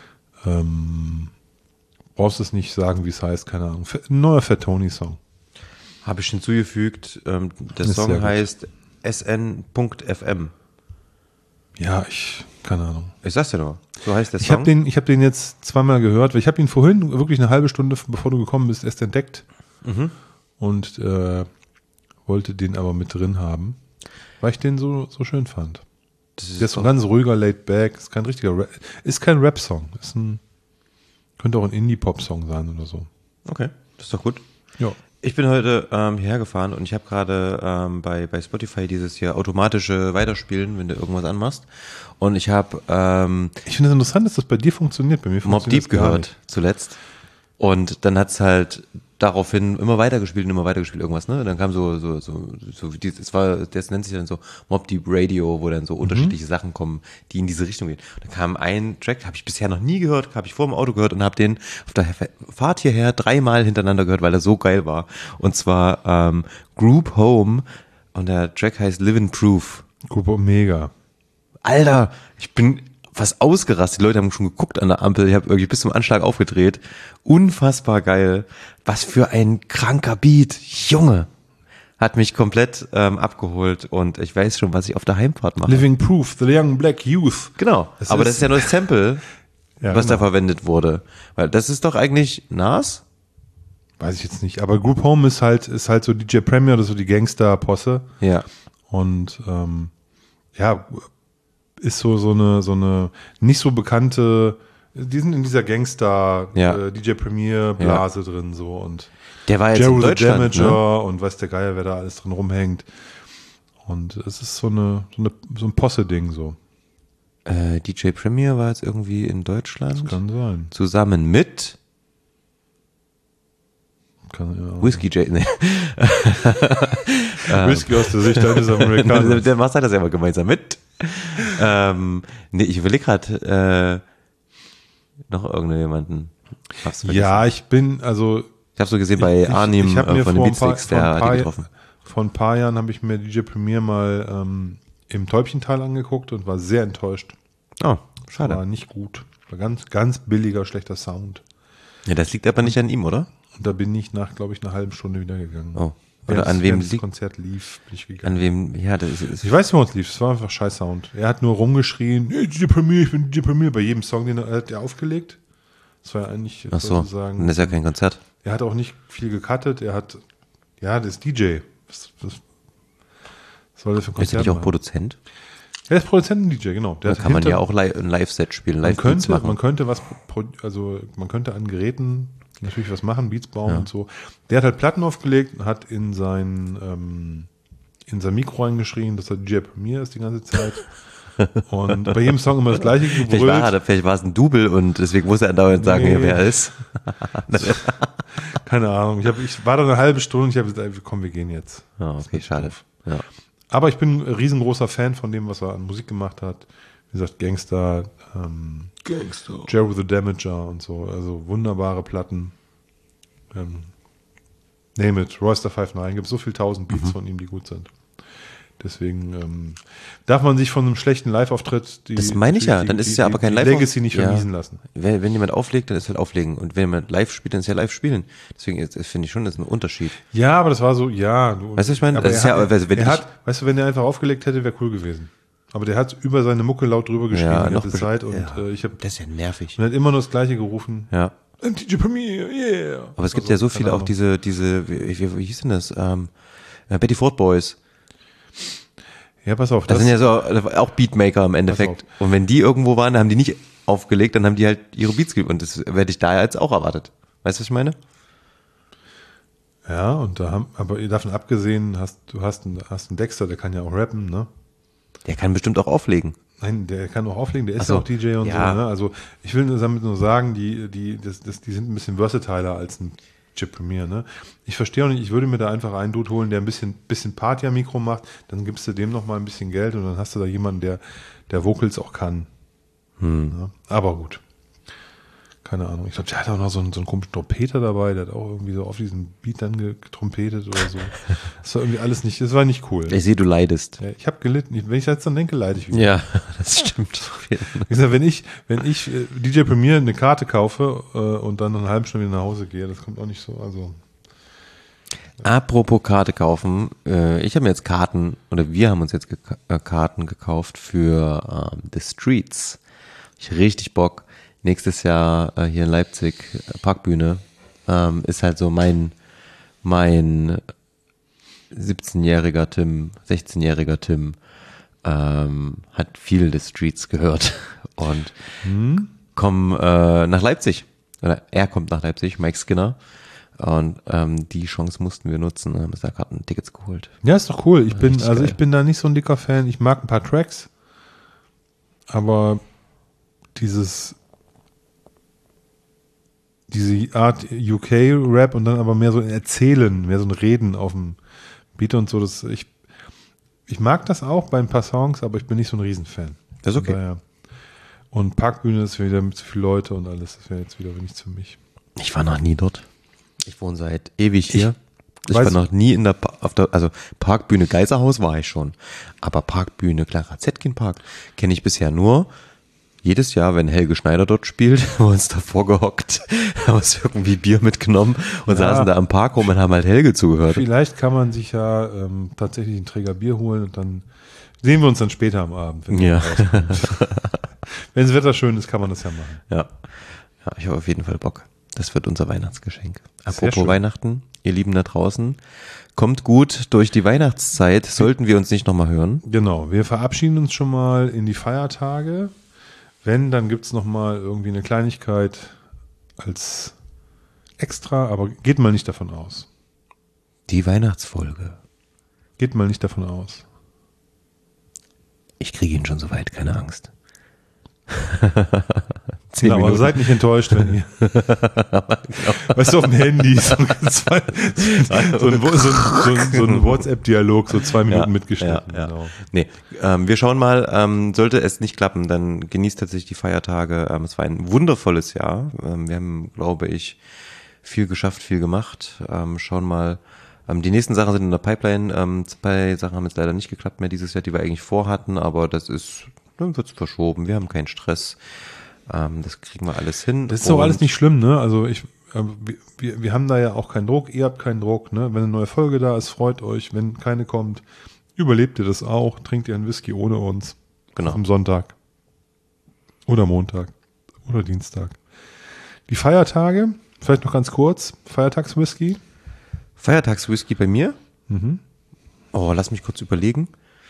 Brauchst es nicht sagen, wie es heißt, keine Ahnung. Ein neuer Fat Tony Song. Habe ich hinzugefügt. Der Ist sehr Song gut. heißt sn.fm. Ja, keine Ahnung. Ich sag's dir nur. So heißt der Ich Song. habe den jetzt zweimal gehört, weil ich habe ihn vorhin wirklich eine halbe Stunde, bevor du gekommen bist, erst entdeckt und wollte den aber mit drin haben, weil ich den so schön fand. Der ist so ein ganz ruhiger, laid back, ist kein richtiger Rap, ist kein Rap-Song, könnte auch ein Indie-Pop-Song sein oder so. Okay, das ist doch gut. Ja. Ich bin heute hierher gefahren und ich habe gerade bei Spotify dieses hier automatische Weiterspielen, wenn du irgendwas anmachst. Und ich habe Ich finde es interessant, dass das bei dir funktioniert. Bei mir Mobb funktioniert Deep das gar gehört nicht. zuletzt. Und dann hat's halt daraufhin immer weitergespielt, irgendwas, ne? Dann kam das nennt sich dann so Mobb Deep Radio, wo dann so unterschiedliche Sachen kommen, die in diese Richtung gehen. Und dann kam ein Track, habe ich bisher noch nie gehört, habe ich vor dem Auto gehört und habe den auf der Fahrt hierher 3-mal hintereinander gehört, weil er so geil war. Und zwar Group Home und der Track heißt Living Proof. Gruppe Omega. Alter, ich bin fast ausgerastet. Die Leute haben schon geguckt an der Ampel. Ich habe irgendwie bis zum Anschlag aufgedreht. Unfassbar geil. Was für ein kranker Beat. Junge. Hat mich komplett abgeholt und ich weiß schon, was ich auf der Heimfahrt mache. Living Proof, The Young Black Youth. Genau. Aber das ist ja nur das Sample, Ja, was da genau. verwendet wurde. Weil das ist doch eigentlich Nas? Weiß ich jetzt nicht. Aber Group Home ist halt so DJ Premier oder so die Gangster-Posse. Ja. Und ist so eine nicht so bekannte, die sind in dieser Gangster Ja. DJ Premier Blase drin so und Der war jetzt Jero in the Deutschland, Damager ne? und weiß der Geier, wer da alles drin rumhängt. Und es ist so ein Posse-Ding so. DJ Premier war jetzt irgendwie in Deutschland. Kann sein. Zusammen mit Ja. Whiskey J. Nee. Whisky aus der Sicht eines Amerikaners. Der Mars hat das ja immer gemeinsam mit. Nee, ich überlege gerade noch irgendjemanden. Hab's vergessen. Ja, ich habe so gesehen bei Arnim ich hab mir von den Beatsticks, der hat die getroffen. Vor ein paar Jahren habe ich mir DJ Premier mal im Täubchental angeguckt und war sehr enttäuscht. Oh, War schade. nicht gut. War ganz, ganz billiger, schlechter Sound. Ja, das liegt aber nicht an ihm, oder? Und da bin ich nach, glaube ich, einer halben Stunde wieder gegangen. Oh. Oder an wem während das liegt? Konzert lief, bin ich gegangen. An wem? Ja, das ist Ich weiß nicht, wo es lief. Es war einfach scheiß Sound. Er hat nur rumgeschrien, hey, DJ Premier, ich bin DJ Premier, bei jedem Song, den er hat aufgelegt. Das war ja eigentlich Ach so. sozusagen. Dann ist ja kein Konzert. Er hat auch nicht viel gecuttet. Das ist DJ. Was soll das für ein Ist er Konzert nicht auch machen? Produzent? Er ist Produzent und DJ, genau. Der Da hat kann man hinter- ja auch ein Live-Set spielen, man Live-Beats machen. man könnte an Geräten natürlich was machen, Beats bauen und so. Der hat halt Platten aufgelegt und hat in sein Mikro reingeschrien, dass er DJ Premier ist die ganze Zeit. Und bei jedem Song immer das gleiche gebrüllt. Vielleicht war es ein Double und deswegen muss er andauernd sagen, Nee. ja, wer er ist. Keine Ahnung. Ich war da eine halbe Stunde und ich habe gesagt, komm, wir gehen jetzt. Oh, okay, schade. Ja. Aber ich bin ein riesengroßer Fan von dem, was er an Musik gemacht hat. Wie gesagt, Gangster, Jero the Damager und so. Also wunderbare Platten. Name it, Royster 59. Gibt so viel 1000 Beats von ihm, die gut sind. Deswegen darf man sich von einem schlechten Live-Auftritt Das meine ich ja, dann ist es ja aber kein die Live- Legacy nicht Ja. vermiesen lassen. Wenn jemand auflegt, dann ist halt auflegen. Und wenn jemand live spielt, dann ist ja live spielen. Deswegen finde ich schon, das ist ein Unterschied. Ja, aber das war so, Weißt du, was ich meine? Aber Das ist ja, also wenn weißt du, wenn er einfach aufgelegt hätte, wäre cool gewesen. Aber der hat über seine Mucke laut drüber geschrieben Ja, die ganze noch Zeit und ja. ich habe das ist ja nervig. hat immer nur das Gleiche gerufen. Ja. DJ Premier, yeah. Aber es gibt Also, ja so keine viele auch Ahnung. wie hieß denn das? Betty Ford Boys. Ja, pass auf. Das sind ja so auch Beatmaker im Endeffekt. Pass Und wenn die irgendwo waren, haben die nicht aufgelegt, dann haben die halt ihre Beats und das hätte ich da jetzt auch erwartet. Weißt du, was ich meine? Ja, und aber davon abgesehen, du hast einen Dexter, der kann ja auch rappen, ne? Der kann bestimmt auch auflegen. Nein, der kann auch auflegen, der ist so, ja auch DJ und ja. so, ne? Also ich will damit nur sagen, die sind ein bisschen versatiler als ein Chip Premier, ne? Ich verstehe auch nicht, ich würde mir da einfach einen Dude holen, der ein bisschen Party am Mikro macht, dann gibst du dem noch mal ein bisschen Geld und dann hast du da jemanden, der Vocals auch kann. Ne? Aber gut. Keine Ahnung. Ich glaube, der hat auch noch so einen komischen Trompeter dabei, der hat auch irgendwie so auf diesen Beat dann getrompetet oder so. Das war irgendwie alles nicht, das war nicht cool. Ich sehe, du leidest. Ja, ich habe gelitten. Wenn ich jetzt dann denke, leide ich wieder. Ja, das stimmt. Wie gesagt, wenn ich DJ Premier eine Karte kaufe und dann eine halbe Stunde wieder nach Hause gehe, das kommt auch nicht so. Also Apropos Karte kaufen, ich habe mir jetzt Karten, oder wir haben uns jetzt Karten gekauft für The Streets. Ich hab richtig Bock. Nächstes Jahr hier in Leipzig, Parkbühne, ist halt so mein 17-jähriger Tim, 16-jähriger Tim, hat viel The Streets gehört und kommt nach Leipzig. Oder er kommt nach Leipzig, Mike Skinner. Und die Chance mussten wir nutzen, haben uns da gerade Tickets geholt. ja, ist doch cool. Ich bin geil. da nicht so ein dicker Fan. Ich mag ein paar Tracks, aber diese Art UK-Rap und dann aber mehr so ein Erzählen, mehr so ein Reden auf dem Beat und so, ich mag das auch bei ein paar Songs, aber ich bin nicht so ein Riesenfan. Das ist okay. Daher. Und Parkbühne ist wieder mit zu viele Leute und alles, das wäre jetzt wieder nichts für mich. Ich war noch nie dort. Ich wohne seit ewig hier. Ich weiß- war noch nie also Parkbühne Geiserhaus war ich schon. Aber Parkbühne Clara Zetkin Park kenne ich bisher nur jedes Jahr, wenn Helge Schneider dort spielt, haben wir uns davor gehockt, haben uns irgendwie Bier mitgenommen und saßen da am Park rum und haben halt Helge zugehört. Vielleicht kann man sich ja tatsächlich einen Träger Bier holen und dann sehen wir uns dann später am Abend. Wenn Ja. Wenn das Wetter schön ist, kann man das ja machen. Ja, ich habe auf jeden Fall Bock. Das wird unser Weihnachtsgeschenk. Sehr Apropos schön. Weihnachten, ihr Lieben da draußen, kommt gut durch die Weihnachtszeit, sollten wir uns nicht nochmal hören. Genau, wir verabschieden uns schon mal in die Feiertage. Wenn, dann gibt's noch mal irgendwie eine Kleinigkeit als extra, aber geht mal nicht davon aus. Die Weihnachtsfolge. Geht mal nicht davon aus. Ich kriege ihn schon so weit, keine Angst. 10 Genau, aber Minuten. seid nicht enttäuscht, wenn ihr weißt du, auf dem Handy so ein WhatsApp-Dialog, so 2 Minuten mitgeschnitten. Ja. Genau. Nee, wir schauen mal, sollte es nicht klappen, dann genießt tatsächlich die Feiertage. Es war ein wundervolles Jahr. Wir haben, glaube ich, viel geschafft, viel gemacht. Schauen mal. Die nächsten Sachen sind in der Pipeline. 2 Sachen haben jetzt leider nicht geklappt mehr dieses Jahr, die wir eigentlich vorhatten, aber dann wird's verschoben. Wir haben keinen Stress. Das kriegen wir alles hin. Das ist doch alles nicht schlimm, ne? Also wir haben da ja auch keinen Druck, ihr habt keinen Druck, ne? Wenn eine neue Folge da ist, freut euch. Wenn keine kommt, überlebt ihr das auch, trinkt ihr einen Whisky ohne uns. Genau. Am Sonntag. Oder Montag. Oder Dienstag. Die Feiertage, vielleicht noch ganz kurz, Feiertagswhisky. Feiertagswhisky bei mir? Oh, lass mich kurz überlegen.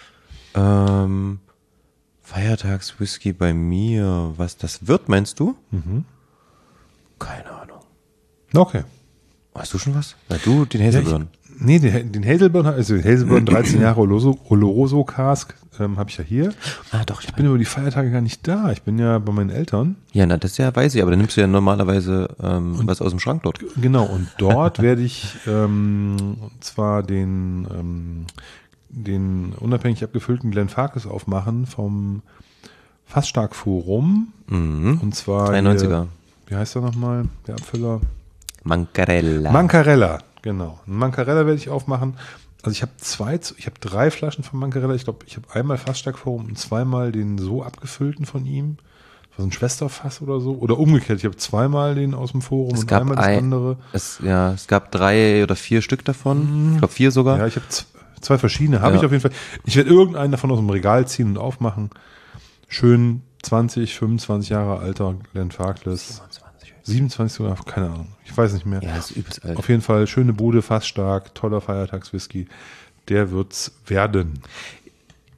Feiertagswhisky bei mir, was das wird, meinst du? Keine Ahnung. Okay. Hast du schon was? Na, du, den Hazelburn. Nee, den Hazelburn, also Hazelburn 13 Jahre Oloroso Cask, habe ich ja hier. Doch, Ich bin über die Feiertage gar nicht da. Ich bin ja bei meinen Eltern. Ja, na, das ja weiß ich, aber dann nimmst du ja normalerweise was aus dem Schrank dort. Genau, und dort werde ich und zwar den unabhängig abgefüllten Glenfarclas aufmachen vom Fassstark Forum. Und zwar 93er. Hier, wie heißt er nochmal, der Abfüller? Mancarella. Mancarella, genau. Einen Mancarella werde ich aufmachen. Also ich habe 3 Flaschen von Mancarella. Ich glaube, ich habe einmal Fassstark Forum und zweimal den so abgefüllten von ihm. Das war so ein Schwesterfass oder so. Oder umgekehrt, ich habe zweimal den aus dem Forum und einmal das andere. Es gab 3 oder 4 Stück davon. Ich glaube 4 sogar. Ja, ich habe 2 verschiedene, habe Ja. ich auf jeden Fall. Ich werde irgendeinen davon aus dem Regal ziehen und aufmachen. Schön 20, 25 Jahre alter Glenfarclas. 27 sogar, keine Ahnung. Ich weiß nicht mehr. Ja, ist übelst alt. Auf jeden Fall schöne Bude, fast stark, toller Feiertagswhisky. Der wird's werden.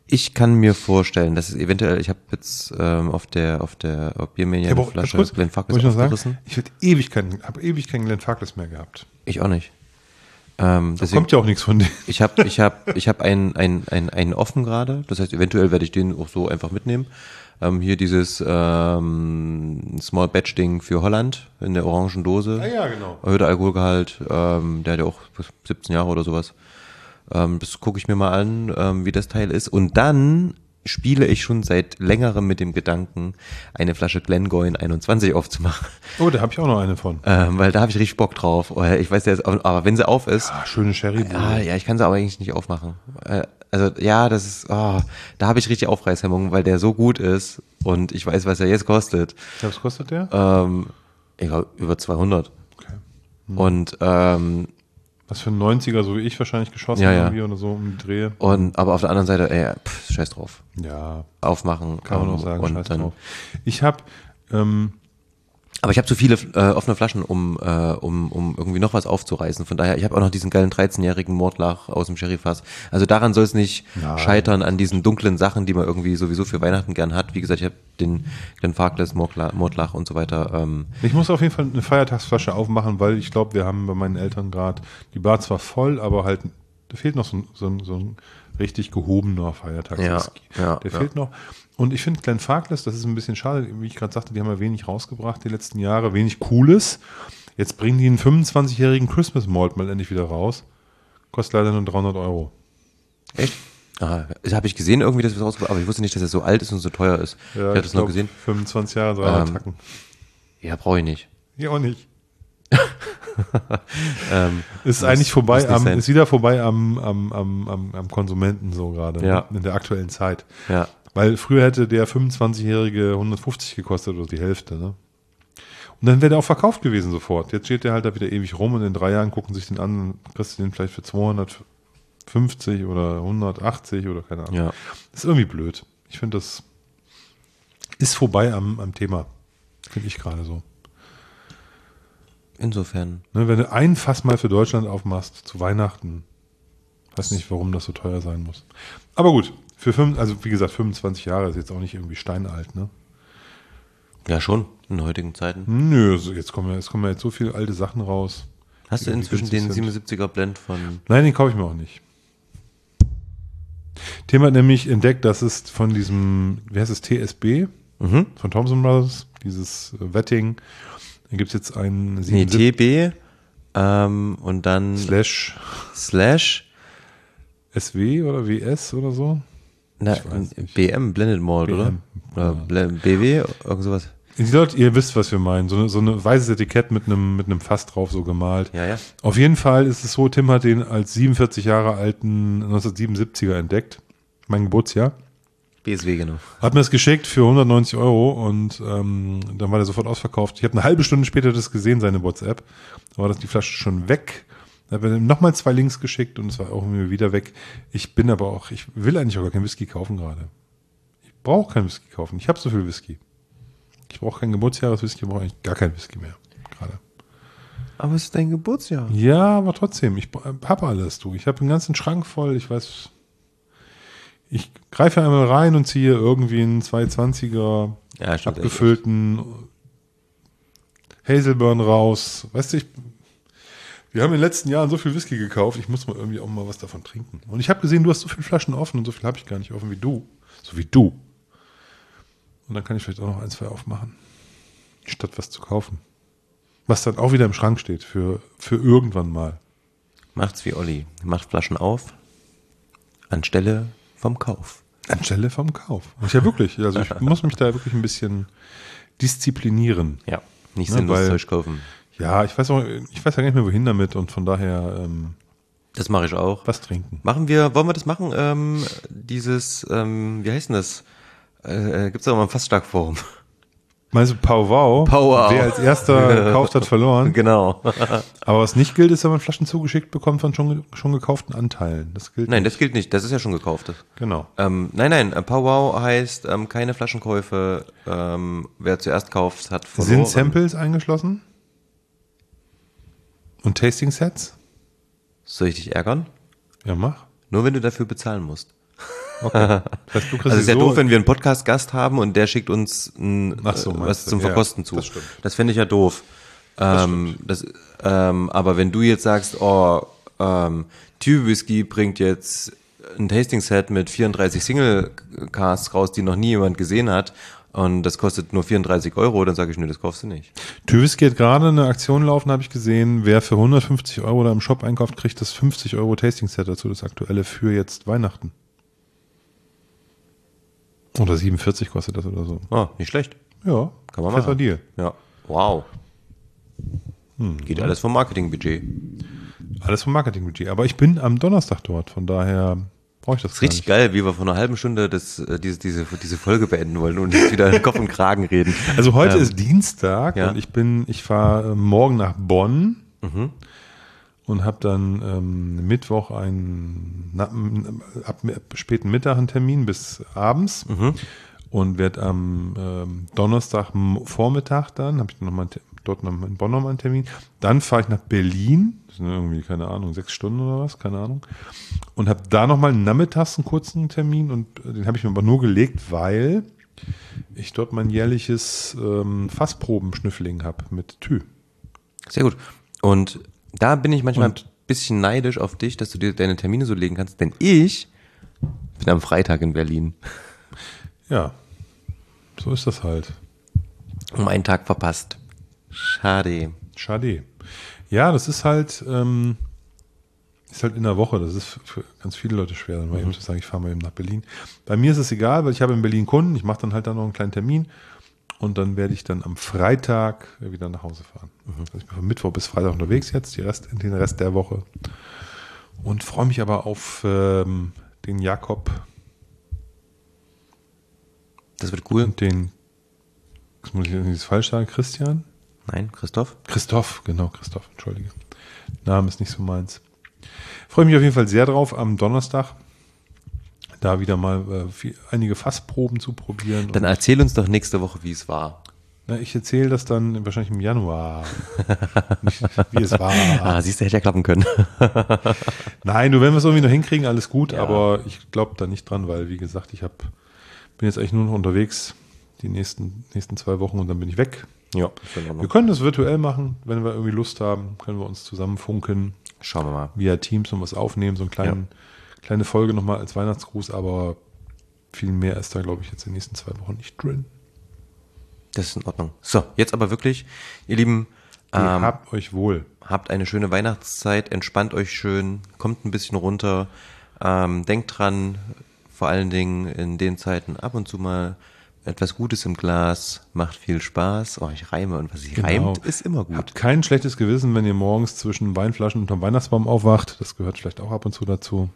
Ich kann mir vorstellen, dass es eventuell, ich habe jetzt auf der Biermania eine Flasche Glenfarclas aufgerissen. Ich habe ewig keinen Glenfarclas mehr gehabt. Ich auch nicht. Deswegen, kommt ja auch nichts von denen. Ich hab einen offen gerade, das heißt, eventuell werde ich den auch so einfach mitnehmen. Hier dieses Small Batch Ding für Holland in der orangen Dose. Ja, genau. Erhöhter Alkoholgehalt, der hat ja auch 17 Jahre oder sowas. Das gucke ich mir mal an, wie das Teil ist. Und dann spiele ich schon seit längerem mit dem Gedanken, eine Flasche Glengoyne 21 aufzumachen. Oh, da habe ich auch noch eine von. Weil da habe ich richtig Bock drauf. Ich weiß jetzt, aber wenn sie auf ist. Ja, schöne Sherry-Bude. Ja, ich kann sie aber eigentlich nicht aufmachen. Also ja, das ist, da habe ich richtig Aufreißhemmungen, weil der so gut ist und ich weiß, was er jetzt kostet. Was kostet der? Ich glaube, über 200. Okay. Und was für ein 90er, so wie ich wahrscheinlich geschossen irgendwie oder so um die Drehe. Aber auf der anderen Seite, scheiß drauf. Ja. Aufmachen. Kann man auch sagen, und scheiß dann, drauf. Ich habe aber ich habe zu viele offene Flaschen, um irgendwie noch was aufzureißen. Von daher, ich habe auch noch diesen geilen 13-jährigen Mordlach aus dem Sherryfass. Also daran soll es nicht scheitern, an diesen dunklen Sachen, die man irgendwie sowieso für Weihnachten gern hat. Wie gesagt, ich habe den Glenfarclas, Mordlach und so weiter. Ich muss auf jeden Fall eine Feiertagsflasche aufmachen, weil ich glaube, wir haben bei meinen Eltern gerade die Bar zwar voll, aber halt, da fehlt noch so ein richtig gehobener Feiertagswhisky. Der fehlt noch. Und ich finde Glenfarclas, das ist ein bisschen schade, wie ich gerade sagte, die haben ja wenig rausgebracht die letzten Jahre, wenig Cooles. Jetzt bringen die einen 25-jährigen Christmas Malt mal endlich wieder raus. Kostet leider nur 300 €. Echt? Das habe ich gesehen irgendwie, dass wir es rausgebracht, aber ich wusste nicht, dass er so alt ist und so teuer ist. Ja, ich hatte es nur gesehen. 25 Jahre, 300 Tacken. Ja, brauche ich nicht. Ja, auch nicht. Ist eigentlich vorbei, ist wieder vorbei am Konsumenten so gerade, in der aktuellen Zeit. Ja. Weil früher hätte der 25-jährige 150 gekostet oder die Hälfte, ne? Und dann wäre der auch verkauft gewesen sofort. Jetzt steht der halt da wieder ewig rum und in 3 Jahren gucken sich den an und kriegst du den vielleicht für 250 oder 180 oder keine Ahnung. Ja. Das ist irgendwie blöd. Ich finde, das ist vorbei am Thema. Finde ich gerade so. Insofern. Ne, wenn du ein Fass mal für Deutschland aufmachst zu Weihnachten, weiß nicht, warum das so teuer sein muss. Aber gut, also wie gesagt, 25 Jahre ist jetzt auch nicht irgendwie steinalt, ne? Ja, schon, in heutigen Zeiten. Nö, jetzt kommen ja so viele alte Sachen raus. Hast du inzwischen den 77er Blend von... Nein, den kaufe ich mir auch nicht. Tim hat nämlich entdeckt, dass es von diesem, wie heißt es, TSB, von Thompson Brothers, dieses Wetting, da gibt es jetzt einen... TB und dann... Slash SW oder WS oder so? BM, Blended Malt, oder? Oder BW, irgend sowas. Die Leute, ihr wisst, was wir meinen. So eine weißes Etikett mit einem Fass drauf so gemalt. Ja. Auf jeden Fall ist es so, Tim hat den als 47 Jahre alten 1977er entdeckt. Mein Geburtsjahr. BSW, genau. Hat mir das geschickt für 190 € und dann war der sofort ausverkauft. Ich habe eine halbe Stunde später das gesehen, seine WhatsApp. Da war die Flasche schon weg. Da habe ich nochmal 2 Links geschickt und es war auch irgendwie wieder weg. Ich will eigentlich auch gar keinen Whisky kaufen gerade. Ich brauche keinen Whisky kaufen. Ich habe so viel Whisky. Ich brauche kein Geburtsjahreswhisky, ich brauche eigentlich gar keinen Whisky mehr gerade. Aber es ist dein Geburtsjahr. Ja, aber trotzdem, ich habe alles, du. Ich habe den ganzen Schrank voll, ich weiß. Ich greife einmal rein und ziehe irgendwie einen 220er abgefüllten Hazelburn raus. Weißt du, wir haben in den letzten Jahren so viel Whisky gekauft, ich muss mal irgendwie auch mal was davon trinken. Und ich habe gesehen, du hast so viele Flaschen offen und so viel habe ich gar nicht offen wie du. So wie du. Und dann kann ich vielleicht auch noch 1, 2 aufmachen. Statt was zu kaufen. Was dann auch wieder im Schrank steht für irgendwann mal. Macht's wie Olli. Macht Flaschen auf. Anstelle vom Kauf. Anstelle vom Kauf. Ich ja wirklich. Also ich muss mich da wirklich ein bisschen disziplinieren. Ja, nicht sinnlos Zeug kaufen. Ja, ich weiß ja gar nicht mehr, wohin damit und von daher das mache ich auch. Was trinken. Wollen wir das machen? Wie heißt denn das? Gibt's da mal ein Fassstark-Forum? Meinst du Powwow? Wer als erster gekauft hat, verloren. Genau. Aber was nicht gilt, ist, wenn man Flaschen zugeschickt bekommt von schon gekauften Anteilen. Das gilt nicht. Das gilt nicht. Das ist ja schon gekauft. Genau. Nein. Powwow heißt keine Flaschenkäufe. Wer zuerst kauft, hat verloren. Sind Samples eingeschlossen? Und Tasting Sets? Soll ich dich ärgern? Ja, mach. Nur wenn du dafür bezahlen musst. Okay. Das heißt, du kriegst Also es ist ja so- doof, wenn wir einen Podcast-Gast haben und der schickt uns Ach so, meinst was du? zum Ja, Verkosten zu. das stimmt. Das fände ich ja doof. Aber wenn du jetzt sagst, Tube Whisky bringt jetzt ein Tasting-Set mit 34 Single-Casts raus, die noch nie jemand gesehen hat, und das kostet nur 34 €, dann sage ich, nö, das kaufst du nicht. Tüvis geht gerade eine Aktion laufen, habe ich gesehen. Wer für 150 € da im Shop einkauft, kriegt das 50 € Tasting-Set dazu, das aktuelle für jetzt Weihnachten. Oder 47 kostet das oder so. Oh, nicht schlecht. Ja, Kann man fetter machen. Deal. Ja. Wow. Geht alles vom Marketingbudget. Alles vom Marketingbudget. Aber ich bin am Donnerstag dort, von daher brauche ich das Das ist richtig gar geil, wie wir vor einer halben Stunde diese Folge beenden wollen und jetzt wieder in Kopf und Kragen reden. nicht. Also heute ist Dienstag ja. und ich fahre morgen nach Bonn und habe dann Mittwoch ab späten Mittag einen Termin bis abends und werde am Donnerstag Vormittag dann, habe ich dann dort noch in Bonn nochmal einen Termin. Dann fahre ich nach Berlin, das sind irgendwie, keine Ahnung, 6 Stunden oder was, keine Ahnung. Und habe da nochmal nachmittags einen kurzen Termin und den habe ich mir aber nur gelegt, weil ich dort mein jährliches Fassprobenschnüffling habe mit Tü. Sehr gut. Und da bin ich manchmal ein bisschen neidisch auf dich, dass du dir deine Termine so legen kannst, denn ich bin am Freitag in Berlin. Ja, so ist das halt. Um einen Tag verpasst. Schade. Schade. Ja, das ist halt in der Woche. Das ist für ganz viele Leute schwer, dann mal eben zu sagen, ich fahre mal eben nach Berlin. Bei mir ist es egal, weil ich habe in Berlin Kunden. Ich mache dann halt dann noch einen kleinen Termin und dann werde ich dann am Freitag wieder nach Hause fahren. Also ich bin von Mittwoch bis Freitag unterwegs jetzt, den Rest der Woche. Und freue mich aber auf den Jakob Das wird cool. und den, das muss ich jetzt nicht falsch sagen, Christian? Nein, Christoph? Christoph, entschuldige. Name ist nicht so meins. Freue mich auf jeden Fall sehr drauf, am Donnerstag da wieder mal einige Fassproben zu probieren. Dann erzähl uns doch nächste Woche, wie es war. Ich erzähle das dann wahrscheinlich im Januar. Nicht, wie es war. Siehst du, hätte ja klappen können. Nein, wenn wir es irgendwie noch hinkriegen, alles gut, Ja. aber ich glaube da nicht dran, weil, wie gesagt, bin jetzt eigentlich nur noch unterwegs die nächsten 2 Wochen und dann bin ich weg. Ja, ist in Wir Ordnung. können das virtuell machen, wenn wir irgendwie Lust haben, können wir uns zusammen funken, Schauen wir mal. via Teams und was aufnehmen, so eine kleine Folge nochmal als Weihnachtsgruß, aber viel mehr ist da, glaube ich, jetzt in den nächsten 2 Wochen nicht drin. Das ist in Ordnung. So, jetzt aber wirklich, ihr Lieben, Habt euch wohl. habt eine schöne Weihnachtszeit, entspannt euch schön, kommt ein bisschen runter, denkt dran, vor allen Dingen in den Zeiten ab und zu mal etwas Gutes im Glas, macht viel Spaß. Oh, ich reime und was sich reimt, ist immer gut. Habt kein schlechtes Gewissen, wenn ihr morgens zwischen Weinflaschen unterm Weihnachtsbaum aufwacht. Das gehört vielleicht auch ab und zu dazu.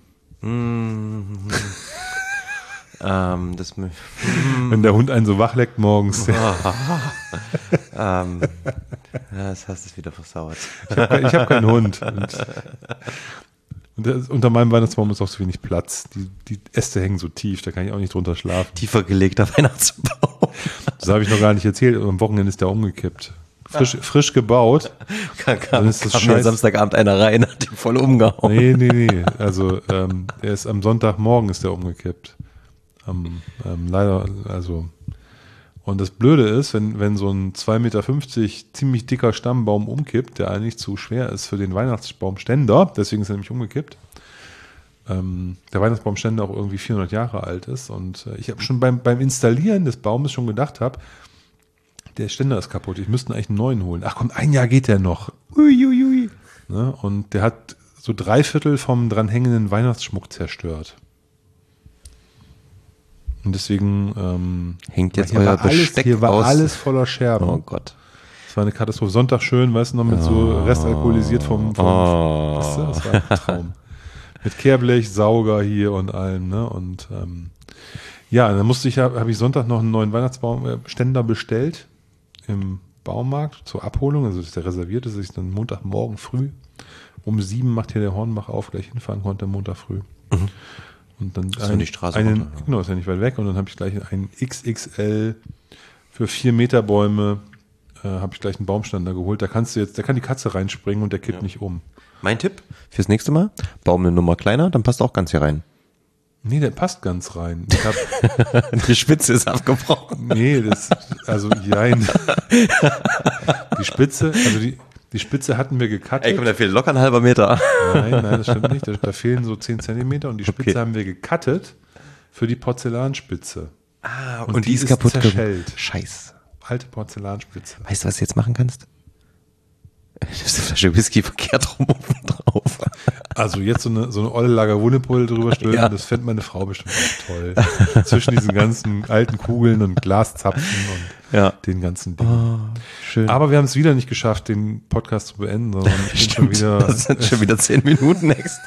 Wenn der Hund einen so wach leckt morgens. Das hast du wieder versaut. Ich hab keinen Hund. Und unter meinem Weihnachtsbaum ist auch so wenig Platz. Die Äste hängen so tief, da kann ich auch nicht drunter schlafen. Tiefer gelegter Weihnachtsbaum. Das habe ich noch gar nicht erzählt. Am Wochenende ist der umgekippt. Frisch gebaut. Kam ist das mir scheiß- Samstagabend einer rein, hat ihn voll umgehauen. Nee. Also der ist am Sonntagmorgen ist der umgekippt. Leider, also. Und das Blöde ist, wenn so ein 2,50 Meter ziemlich dicker Stammbaum umkippt, der eigentlich zu schwer ist für den Weihnachtsbaumständer, deswegen ist er nämlich umgekippt, der Weihnachtsbaumständer auch irgendwie 400 Jahre alt ist. Und ich habe schon beim Installieren des Baumes schon gedacht der Ständer ist kaputt, ich müsste eigentlich einen neuen holen. Ach komm, 1 Jahr geht der noch. Uiuiui. Ne? Und der hat so 3/4 vom dran hängenden Weihnachtsschmuck zerstört. Und deswegen Hängt jetzt hier euer war Besteck hier war aus. alles voller Scherben. Oh Gott. Es war eine Katastrophe. Sonntag schön, weißt du, noch mit so restalkoholisiert vom das war ein Traum. Mit Kehrblech, Sauger hier und allem, ne? Und dann habe ich Sonntag noch einen neuen Weihnachtsbaumständer bestellt im Baumarkt zur Abholung. Also ist der reserviert, dass ich dann Montagmorgen früh um 7 macht hier der Hornbach auf, gleich hinfahren konnte Montag früh. Und dann Ist so die Straße runter, ja. Genau, ist ja nicht weit weg. Und dann habe ich gleich einen XXL für 4 Meter Bäume habe ich gleich einen Baumständer geholt. Da kann die Katze reinspringen und der kippt nicht um. Mein Tipp fürs nächste Mal, Baum eine Nummer kleiner, dann passt auch ganz hier rein. Nee, der passt ganz rein. Ich hab, Die Spitze ist abgebrochen. nee, jein. Die Spitze, die Spitze hatten wir gecuttet. Ey, komm, da fehlt locker ein halber Meter. Nein, das stimmt nicht. Da fehlen so 10 Zentimeter und die Spitze Okay. haben wir gecuttet für die Porzellanspitze. Ah, Und und die die ist ist kaputt zerschellt. Scheiße. Alte Porzellanspitze. Weißt du, was du jetzt machen kannst? Du hast eine Flasche Whisky verkehrt rum oben drauf. Also jetzt so eine olle Lagerwundepulle drüber stülpen, Ja. das fände meine Frau bestimmt auch toll. Zwischen diesen ganzen alten Kugeln und Glaszapfen und Ja. den ganzen Dingen. Schön. Aber wir haben es wieder nicht geschafft, den Podcast zu beenden, sondern ich bin schon wieder. Das sind schon wieder 10 Minuten extra.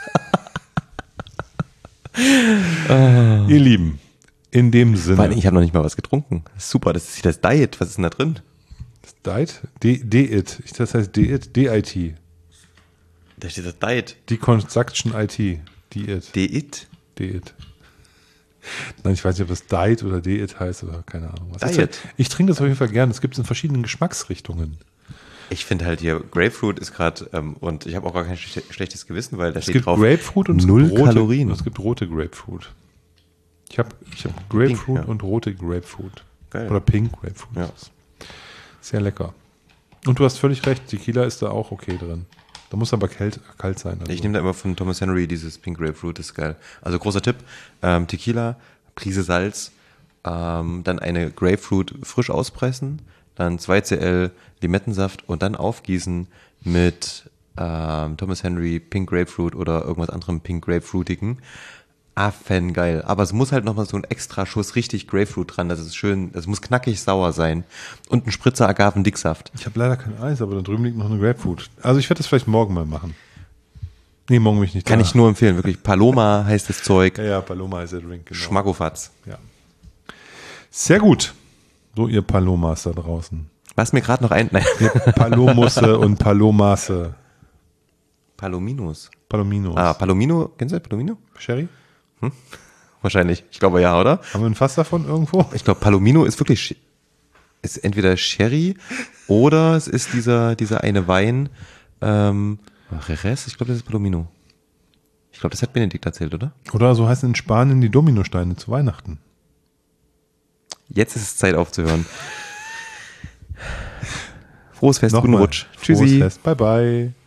Ihr Lieben, in dem Vor allem, Sinne. ich habe noch nicht mal was getrunken. Das ist super, das ist das Diet. Was ist denn da drin? Diet? D-It. Das heißt D-It. D-I-T. Da steht das Diet. Deconstruction IT. D-It. Diet? D-It. Nein, ich weiß nicht, ob das Diet oder D-It heißt oder keine Ahnung. Was ist Diet. das? Ich trinke das auf jeden Fall gern. Es gibt es in verschiedenen Geschmacksrichtungen. Ich finde halt hier, Grapefruit ist gerade, und ich habe auch gar kein schlechtes Gewissen, weil da Es steht gibt drauf, Grapefruit und es null gibt rote, Kalorien. Es gibt rote Grapefruit. Ich hab Grapefruit Pink, ja. und rote Grapefruit. Geil. Oder Pink Grapefruit. Ja. Sehr lecker. Und du hast völlig recht, Tequila ist da auch okay drin. Da muss aber kalt sein. Also. Ich nehme da immer von Thomas Henry dieses Pink Grapefruit, das ist geil. Also großer Tipp, Tequila, Prise Salz, dann eine Grapefruit frisch auspressen, dann 2 Cl Limettensaft und dann aufgießen mit Thomas Henry Pink Grapefruit oder irgendwas anderem Pink Grapefruitigen. Affengeil. Aber es muss halt nochmal so ein extra Schuss richtig Grapefruit dran, das ist schön, das muss knackig sauer sein. Und ein Spritzer Agavendicksaft. Ich habe leider kein Eis, aber da drüben liegt noch eine Grapefruit. Also ich werde das vielleicht morgen mal machen. Nee, morgen bin ich nicht Kann da. ich nur empfehlen, wirklich. Paloma heißt das Zeug. Ja, Paloma ist der Drink, genau. Schmackofatz. Ja. Sehr gut. So, ihr Palomas da draußen. Was mir gerade noch nein, Ihr Palomusse und Palomasse. Palominos. Palominos. Palomino, kennst du das, Palomino? Sherry? Wahrscheinlich. Ich glaube ja, oder? Haben wir ein Fass davon irgendwo? Ich glaube, Palomino ist wirklich, ist entweder Sherry oder es ist dieser eine Wein, Jerez, ich glaube, das ist Palomino. Ich glaube, das hat Benedikt erzählt, oder? Oder so heißen in Spanien die Dominosteine zu Weihnachten. Jetzt ist es Zeit aufzuhören. Frohes Fest, guten Nochmal. Rutsch. Tschüssi. Frohes Fest. Bye, bye.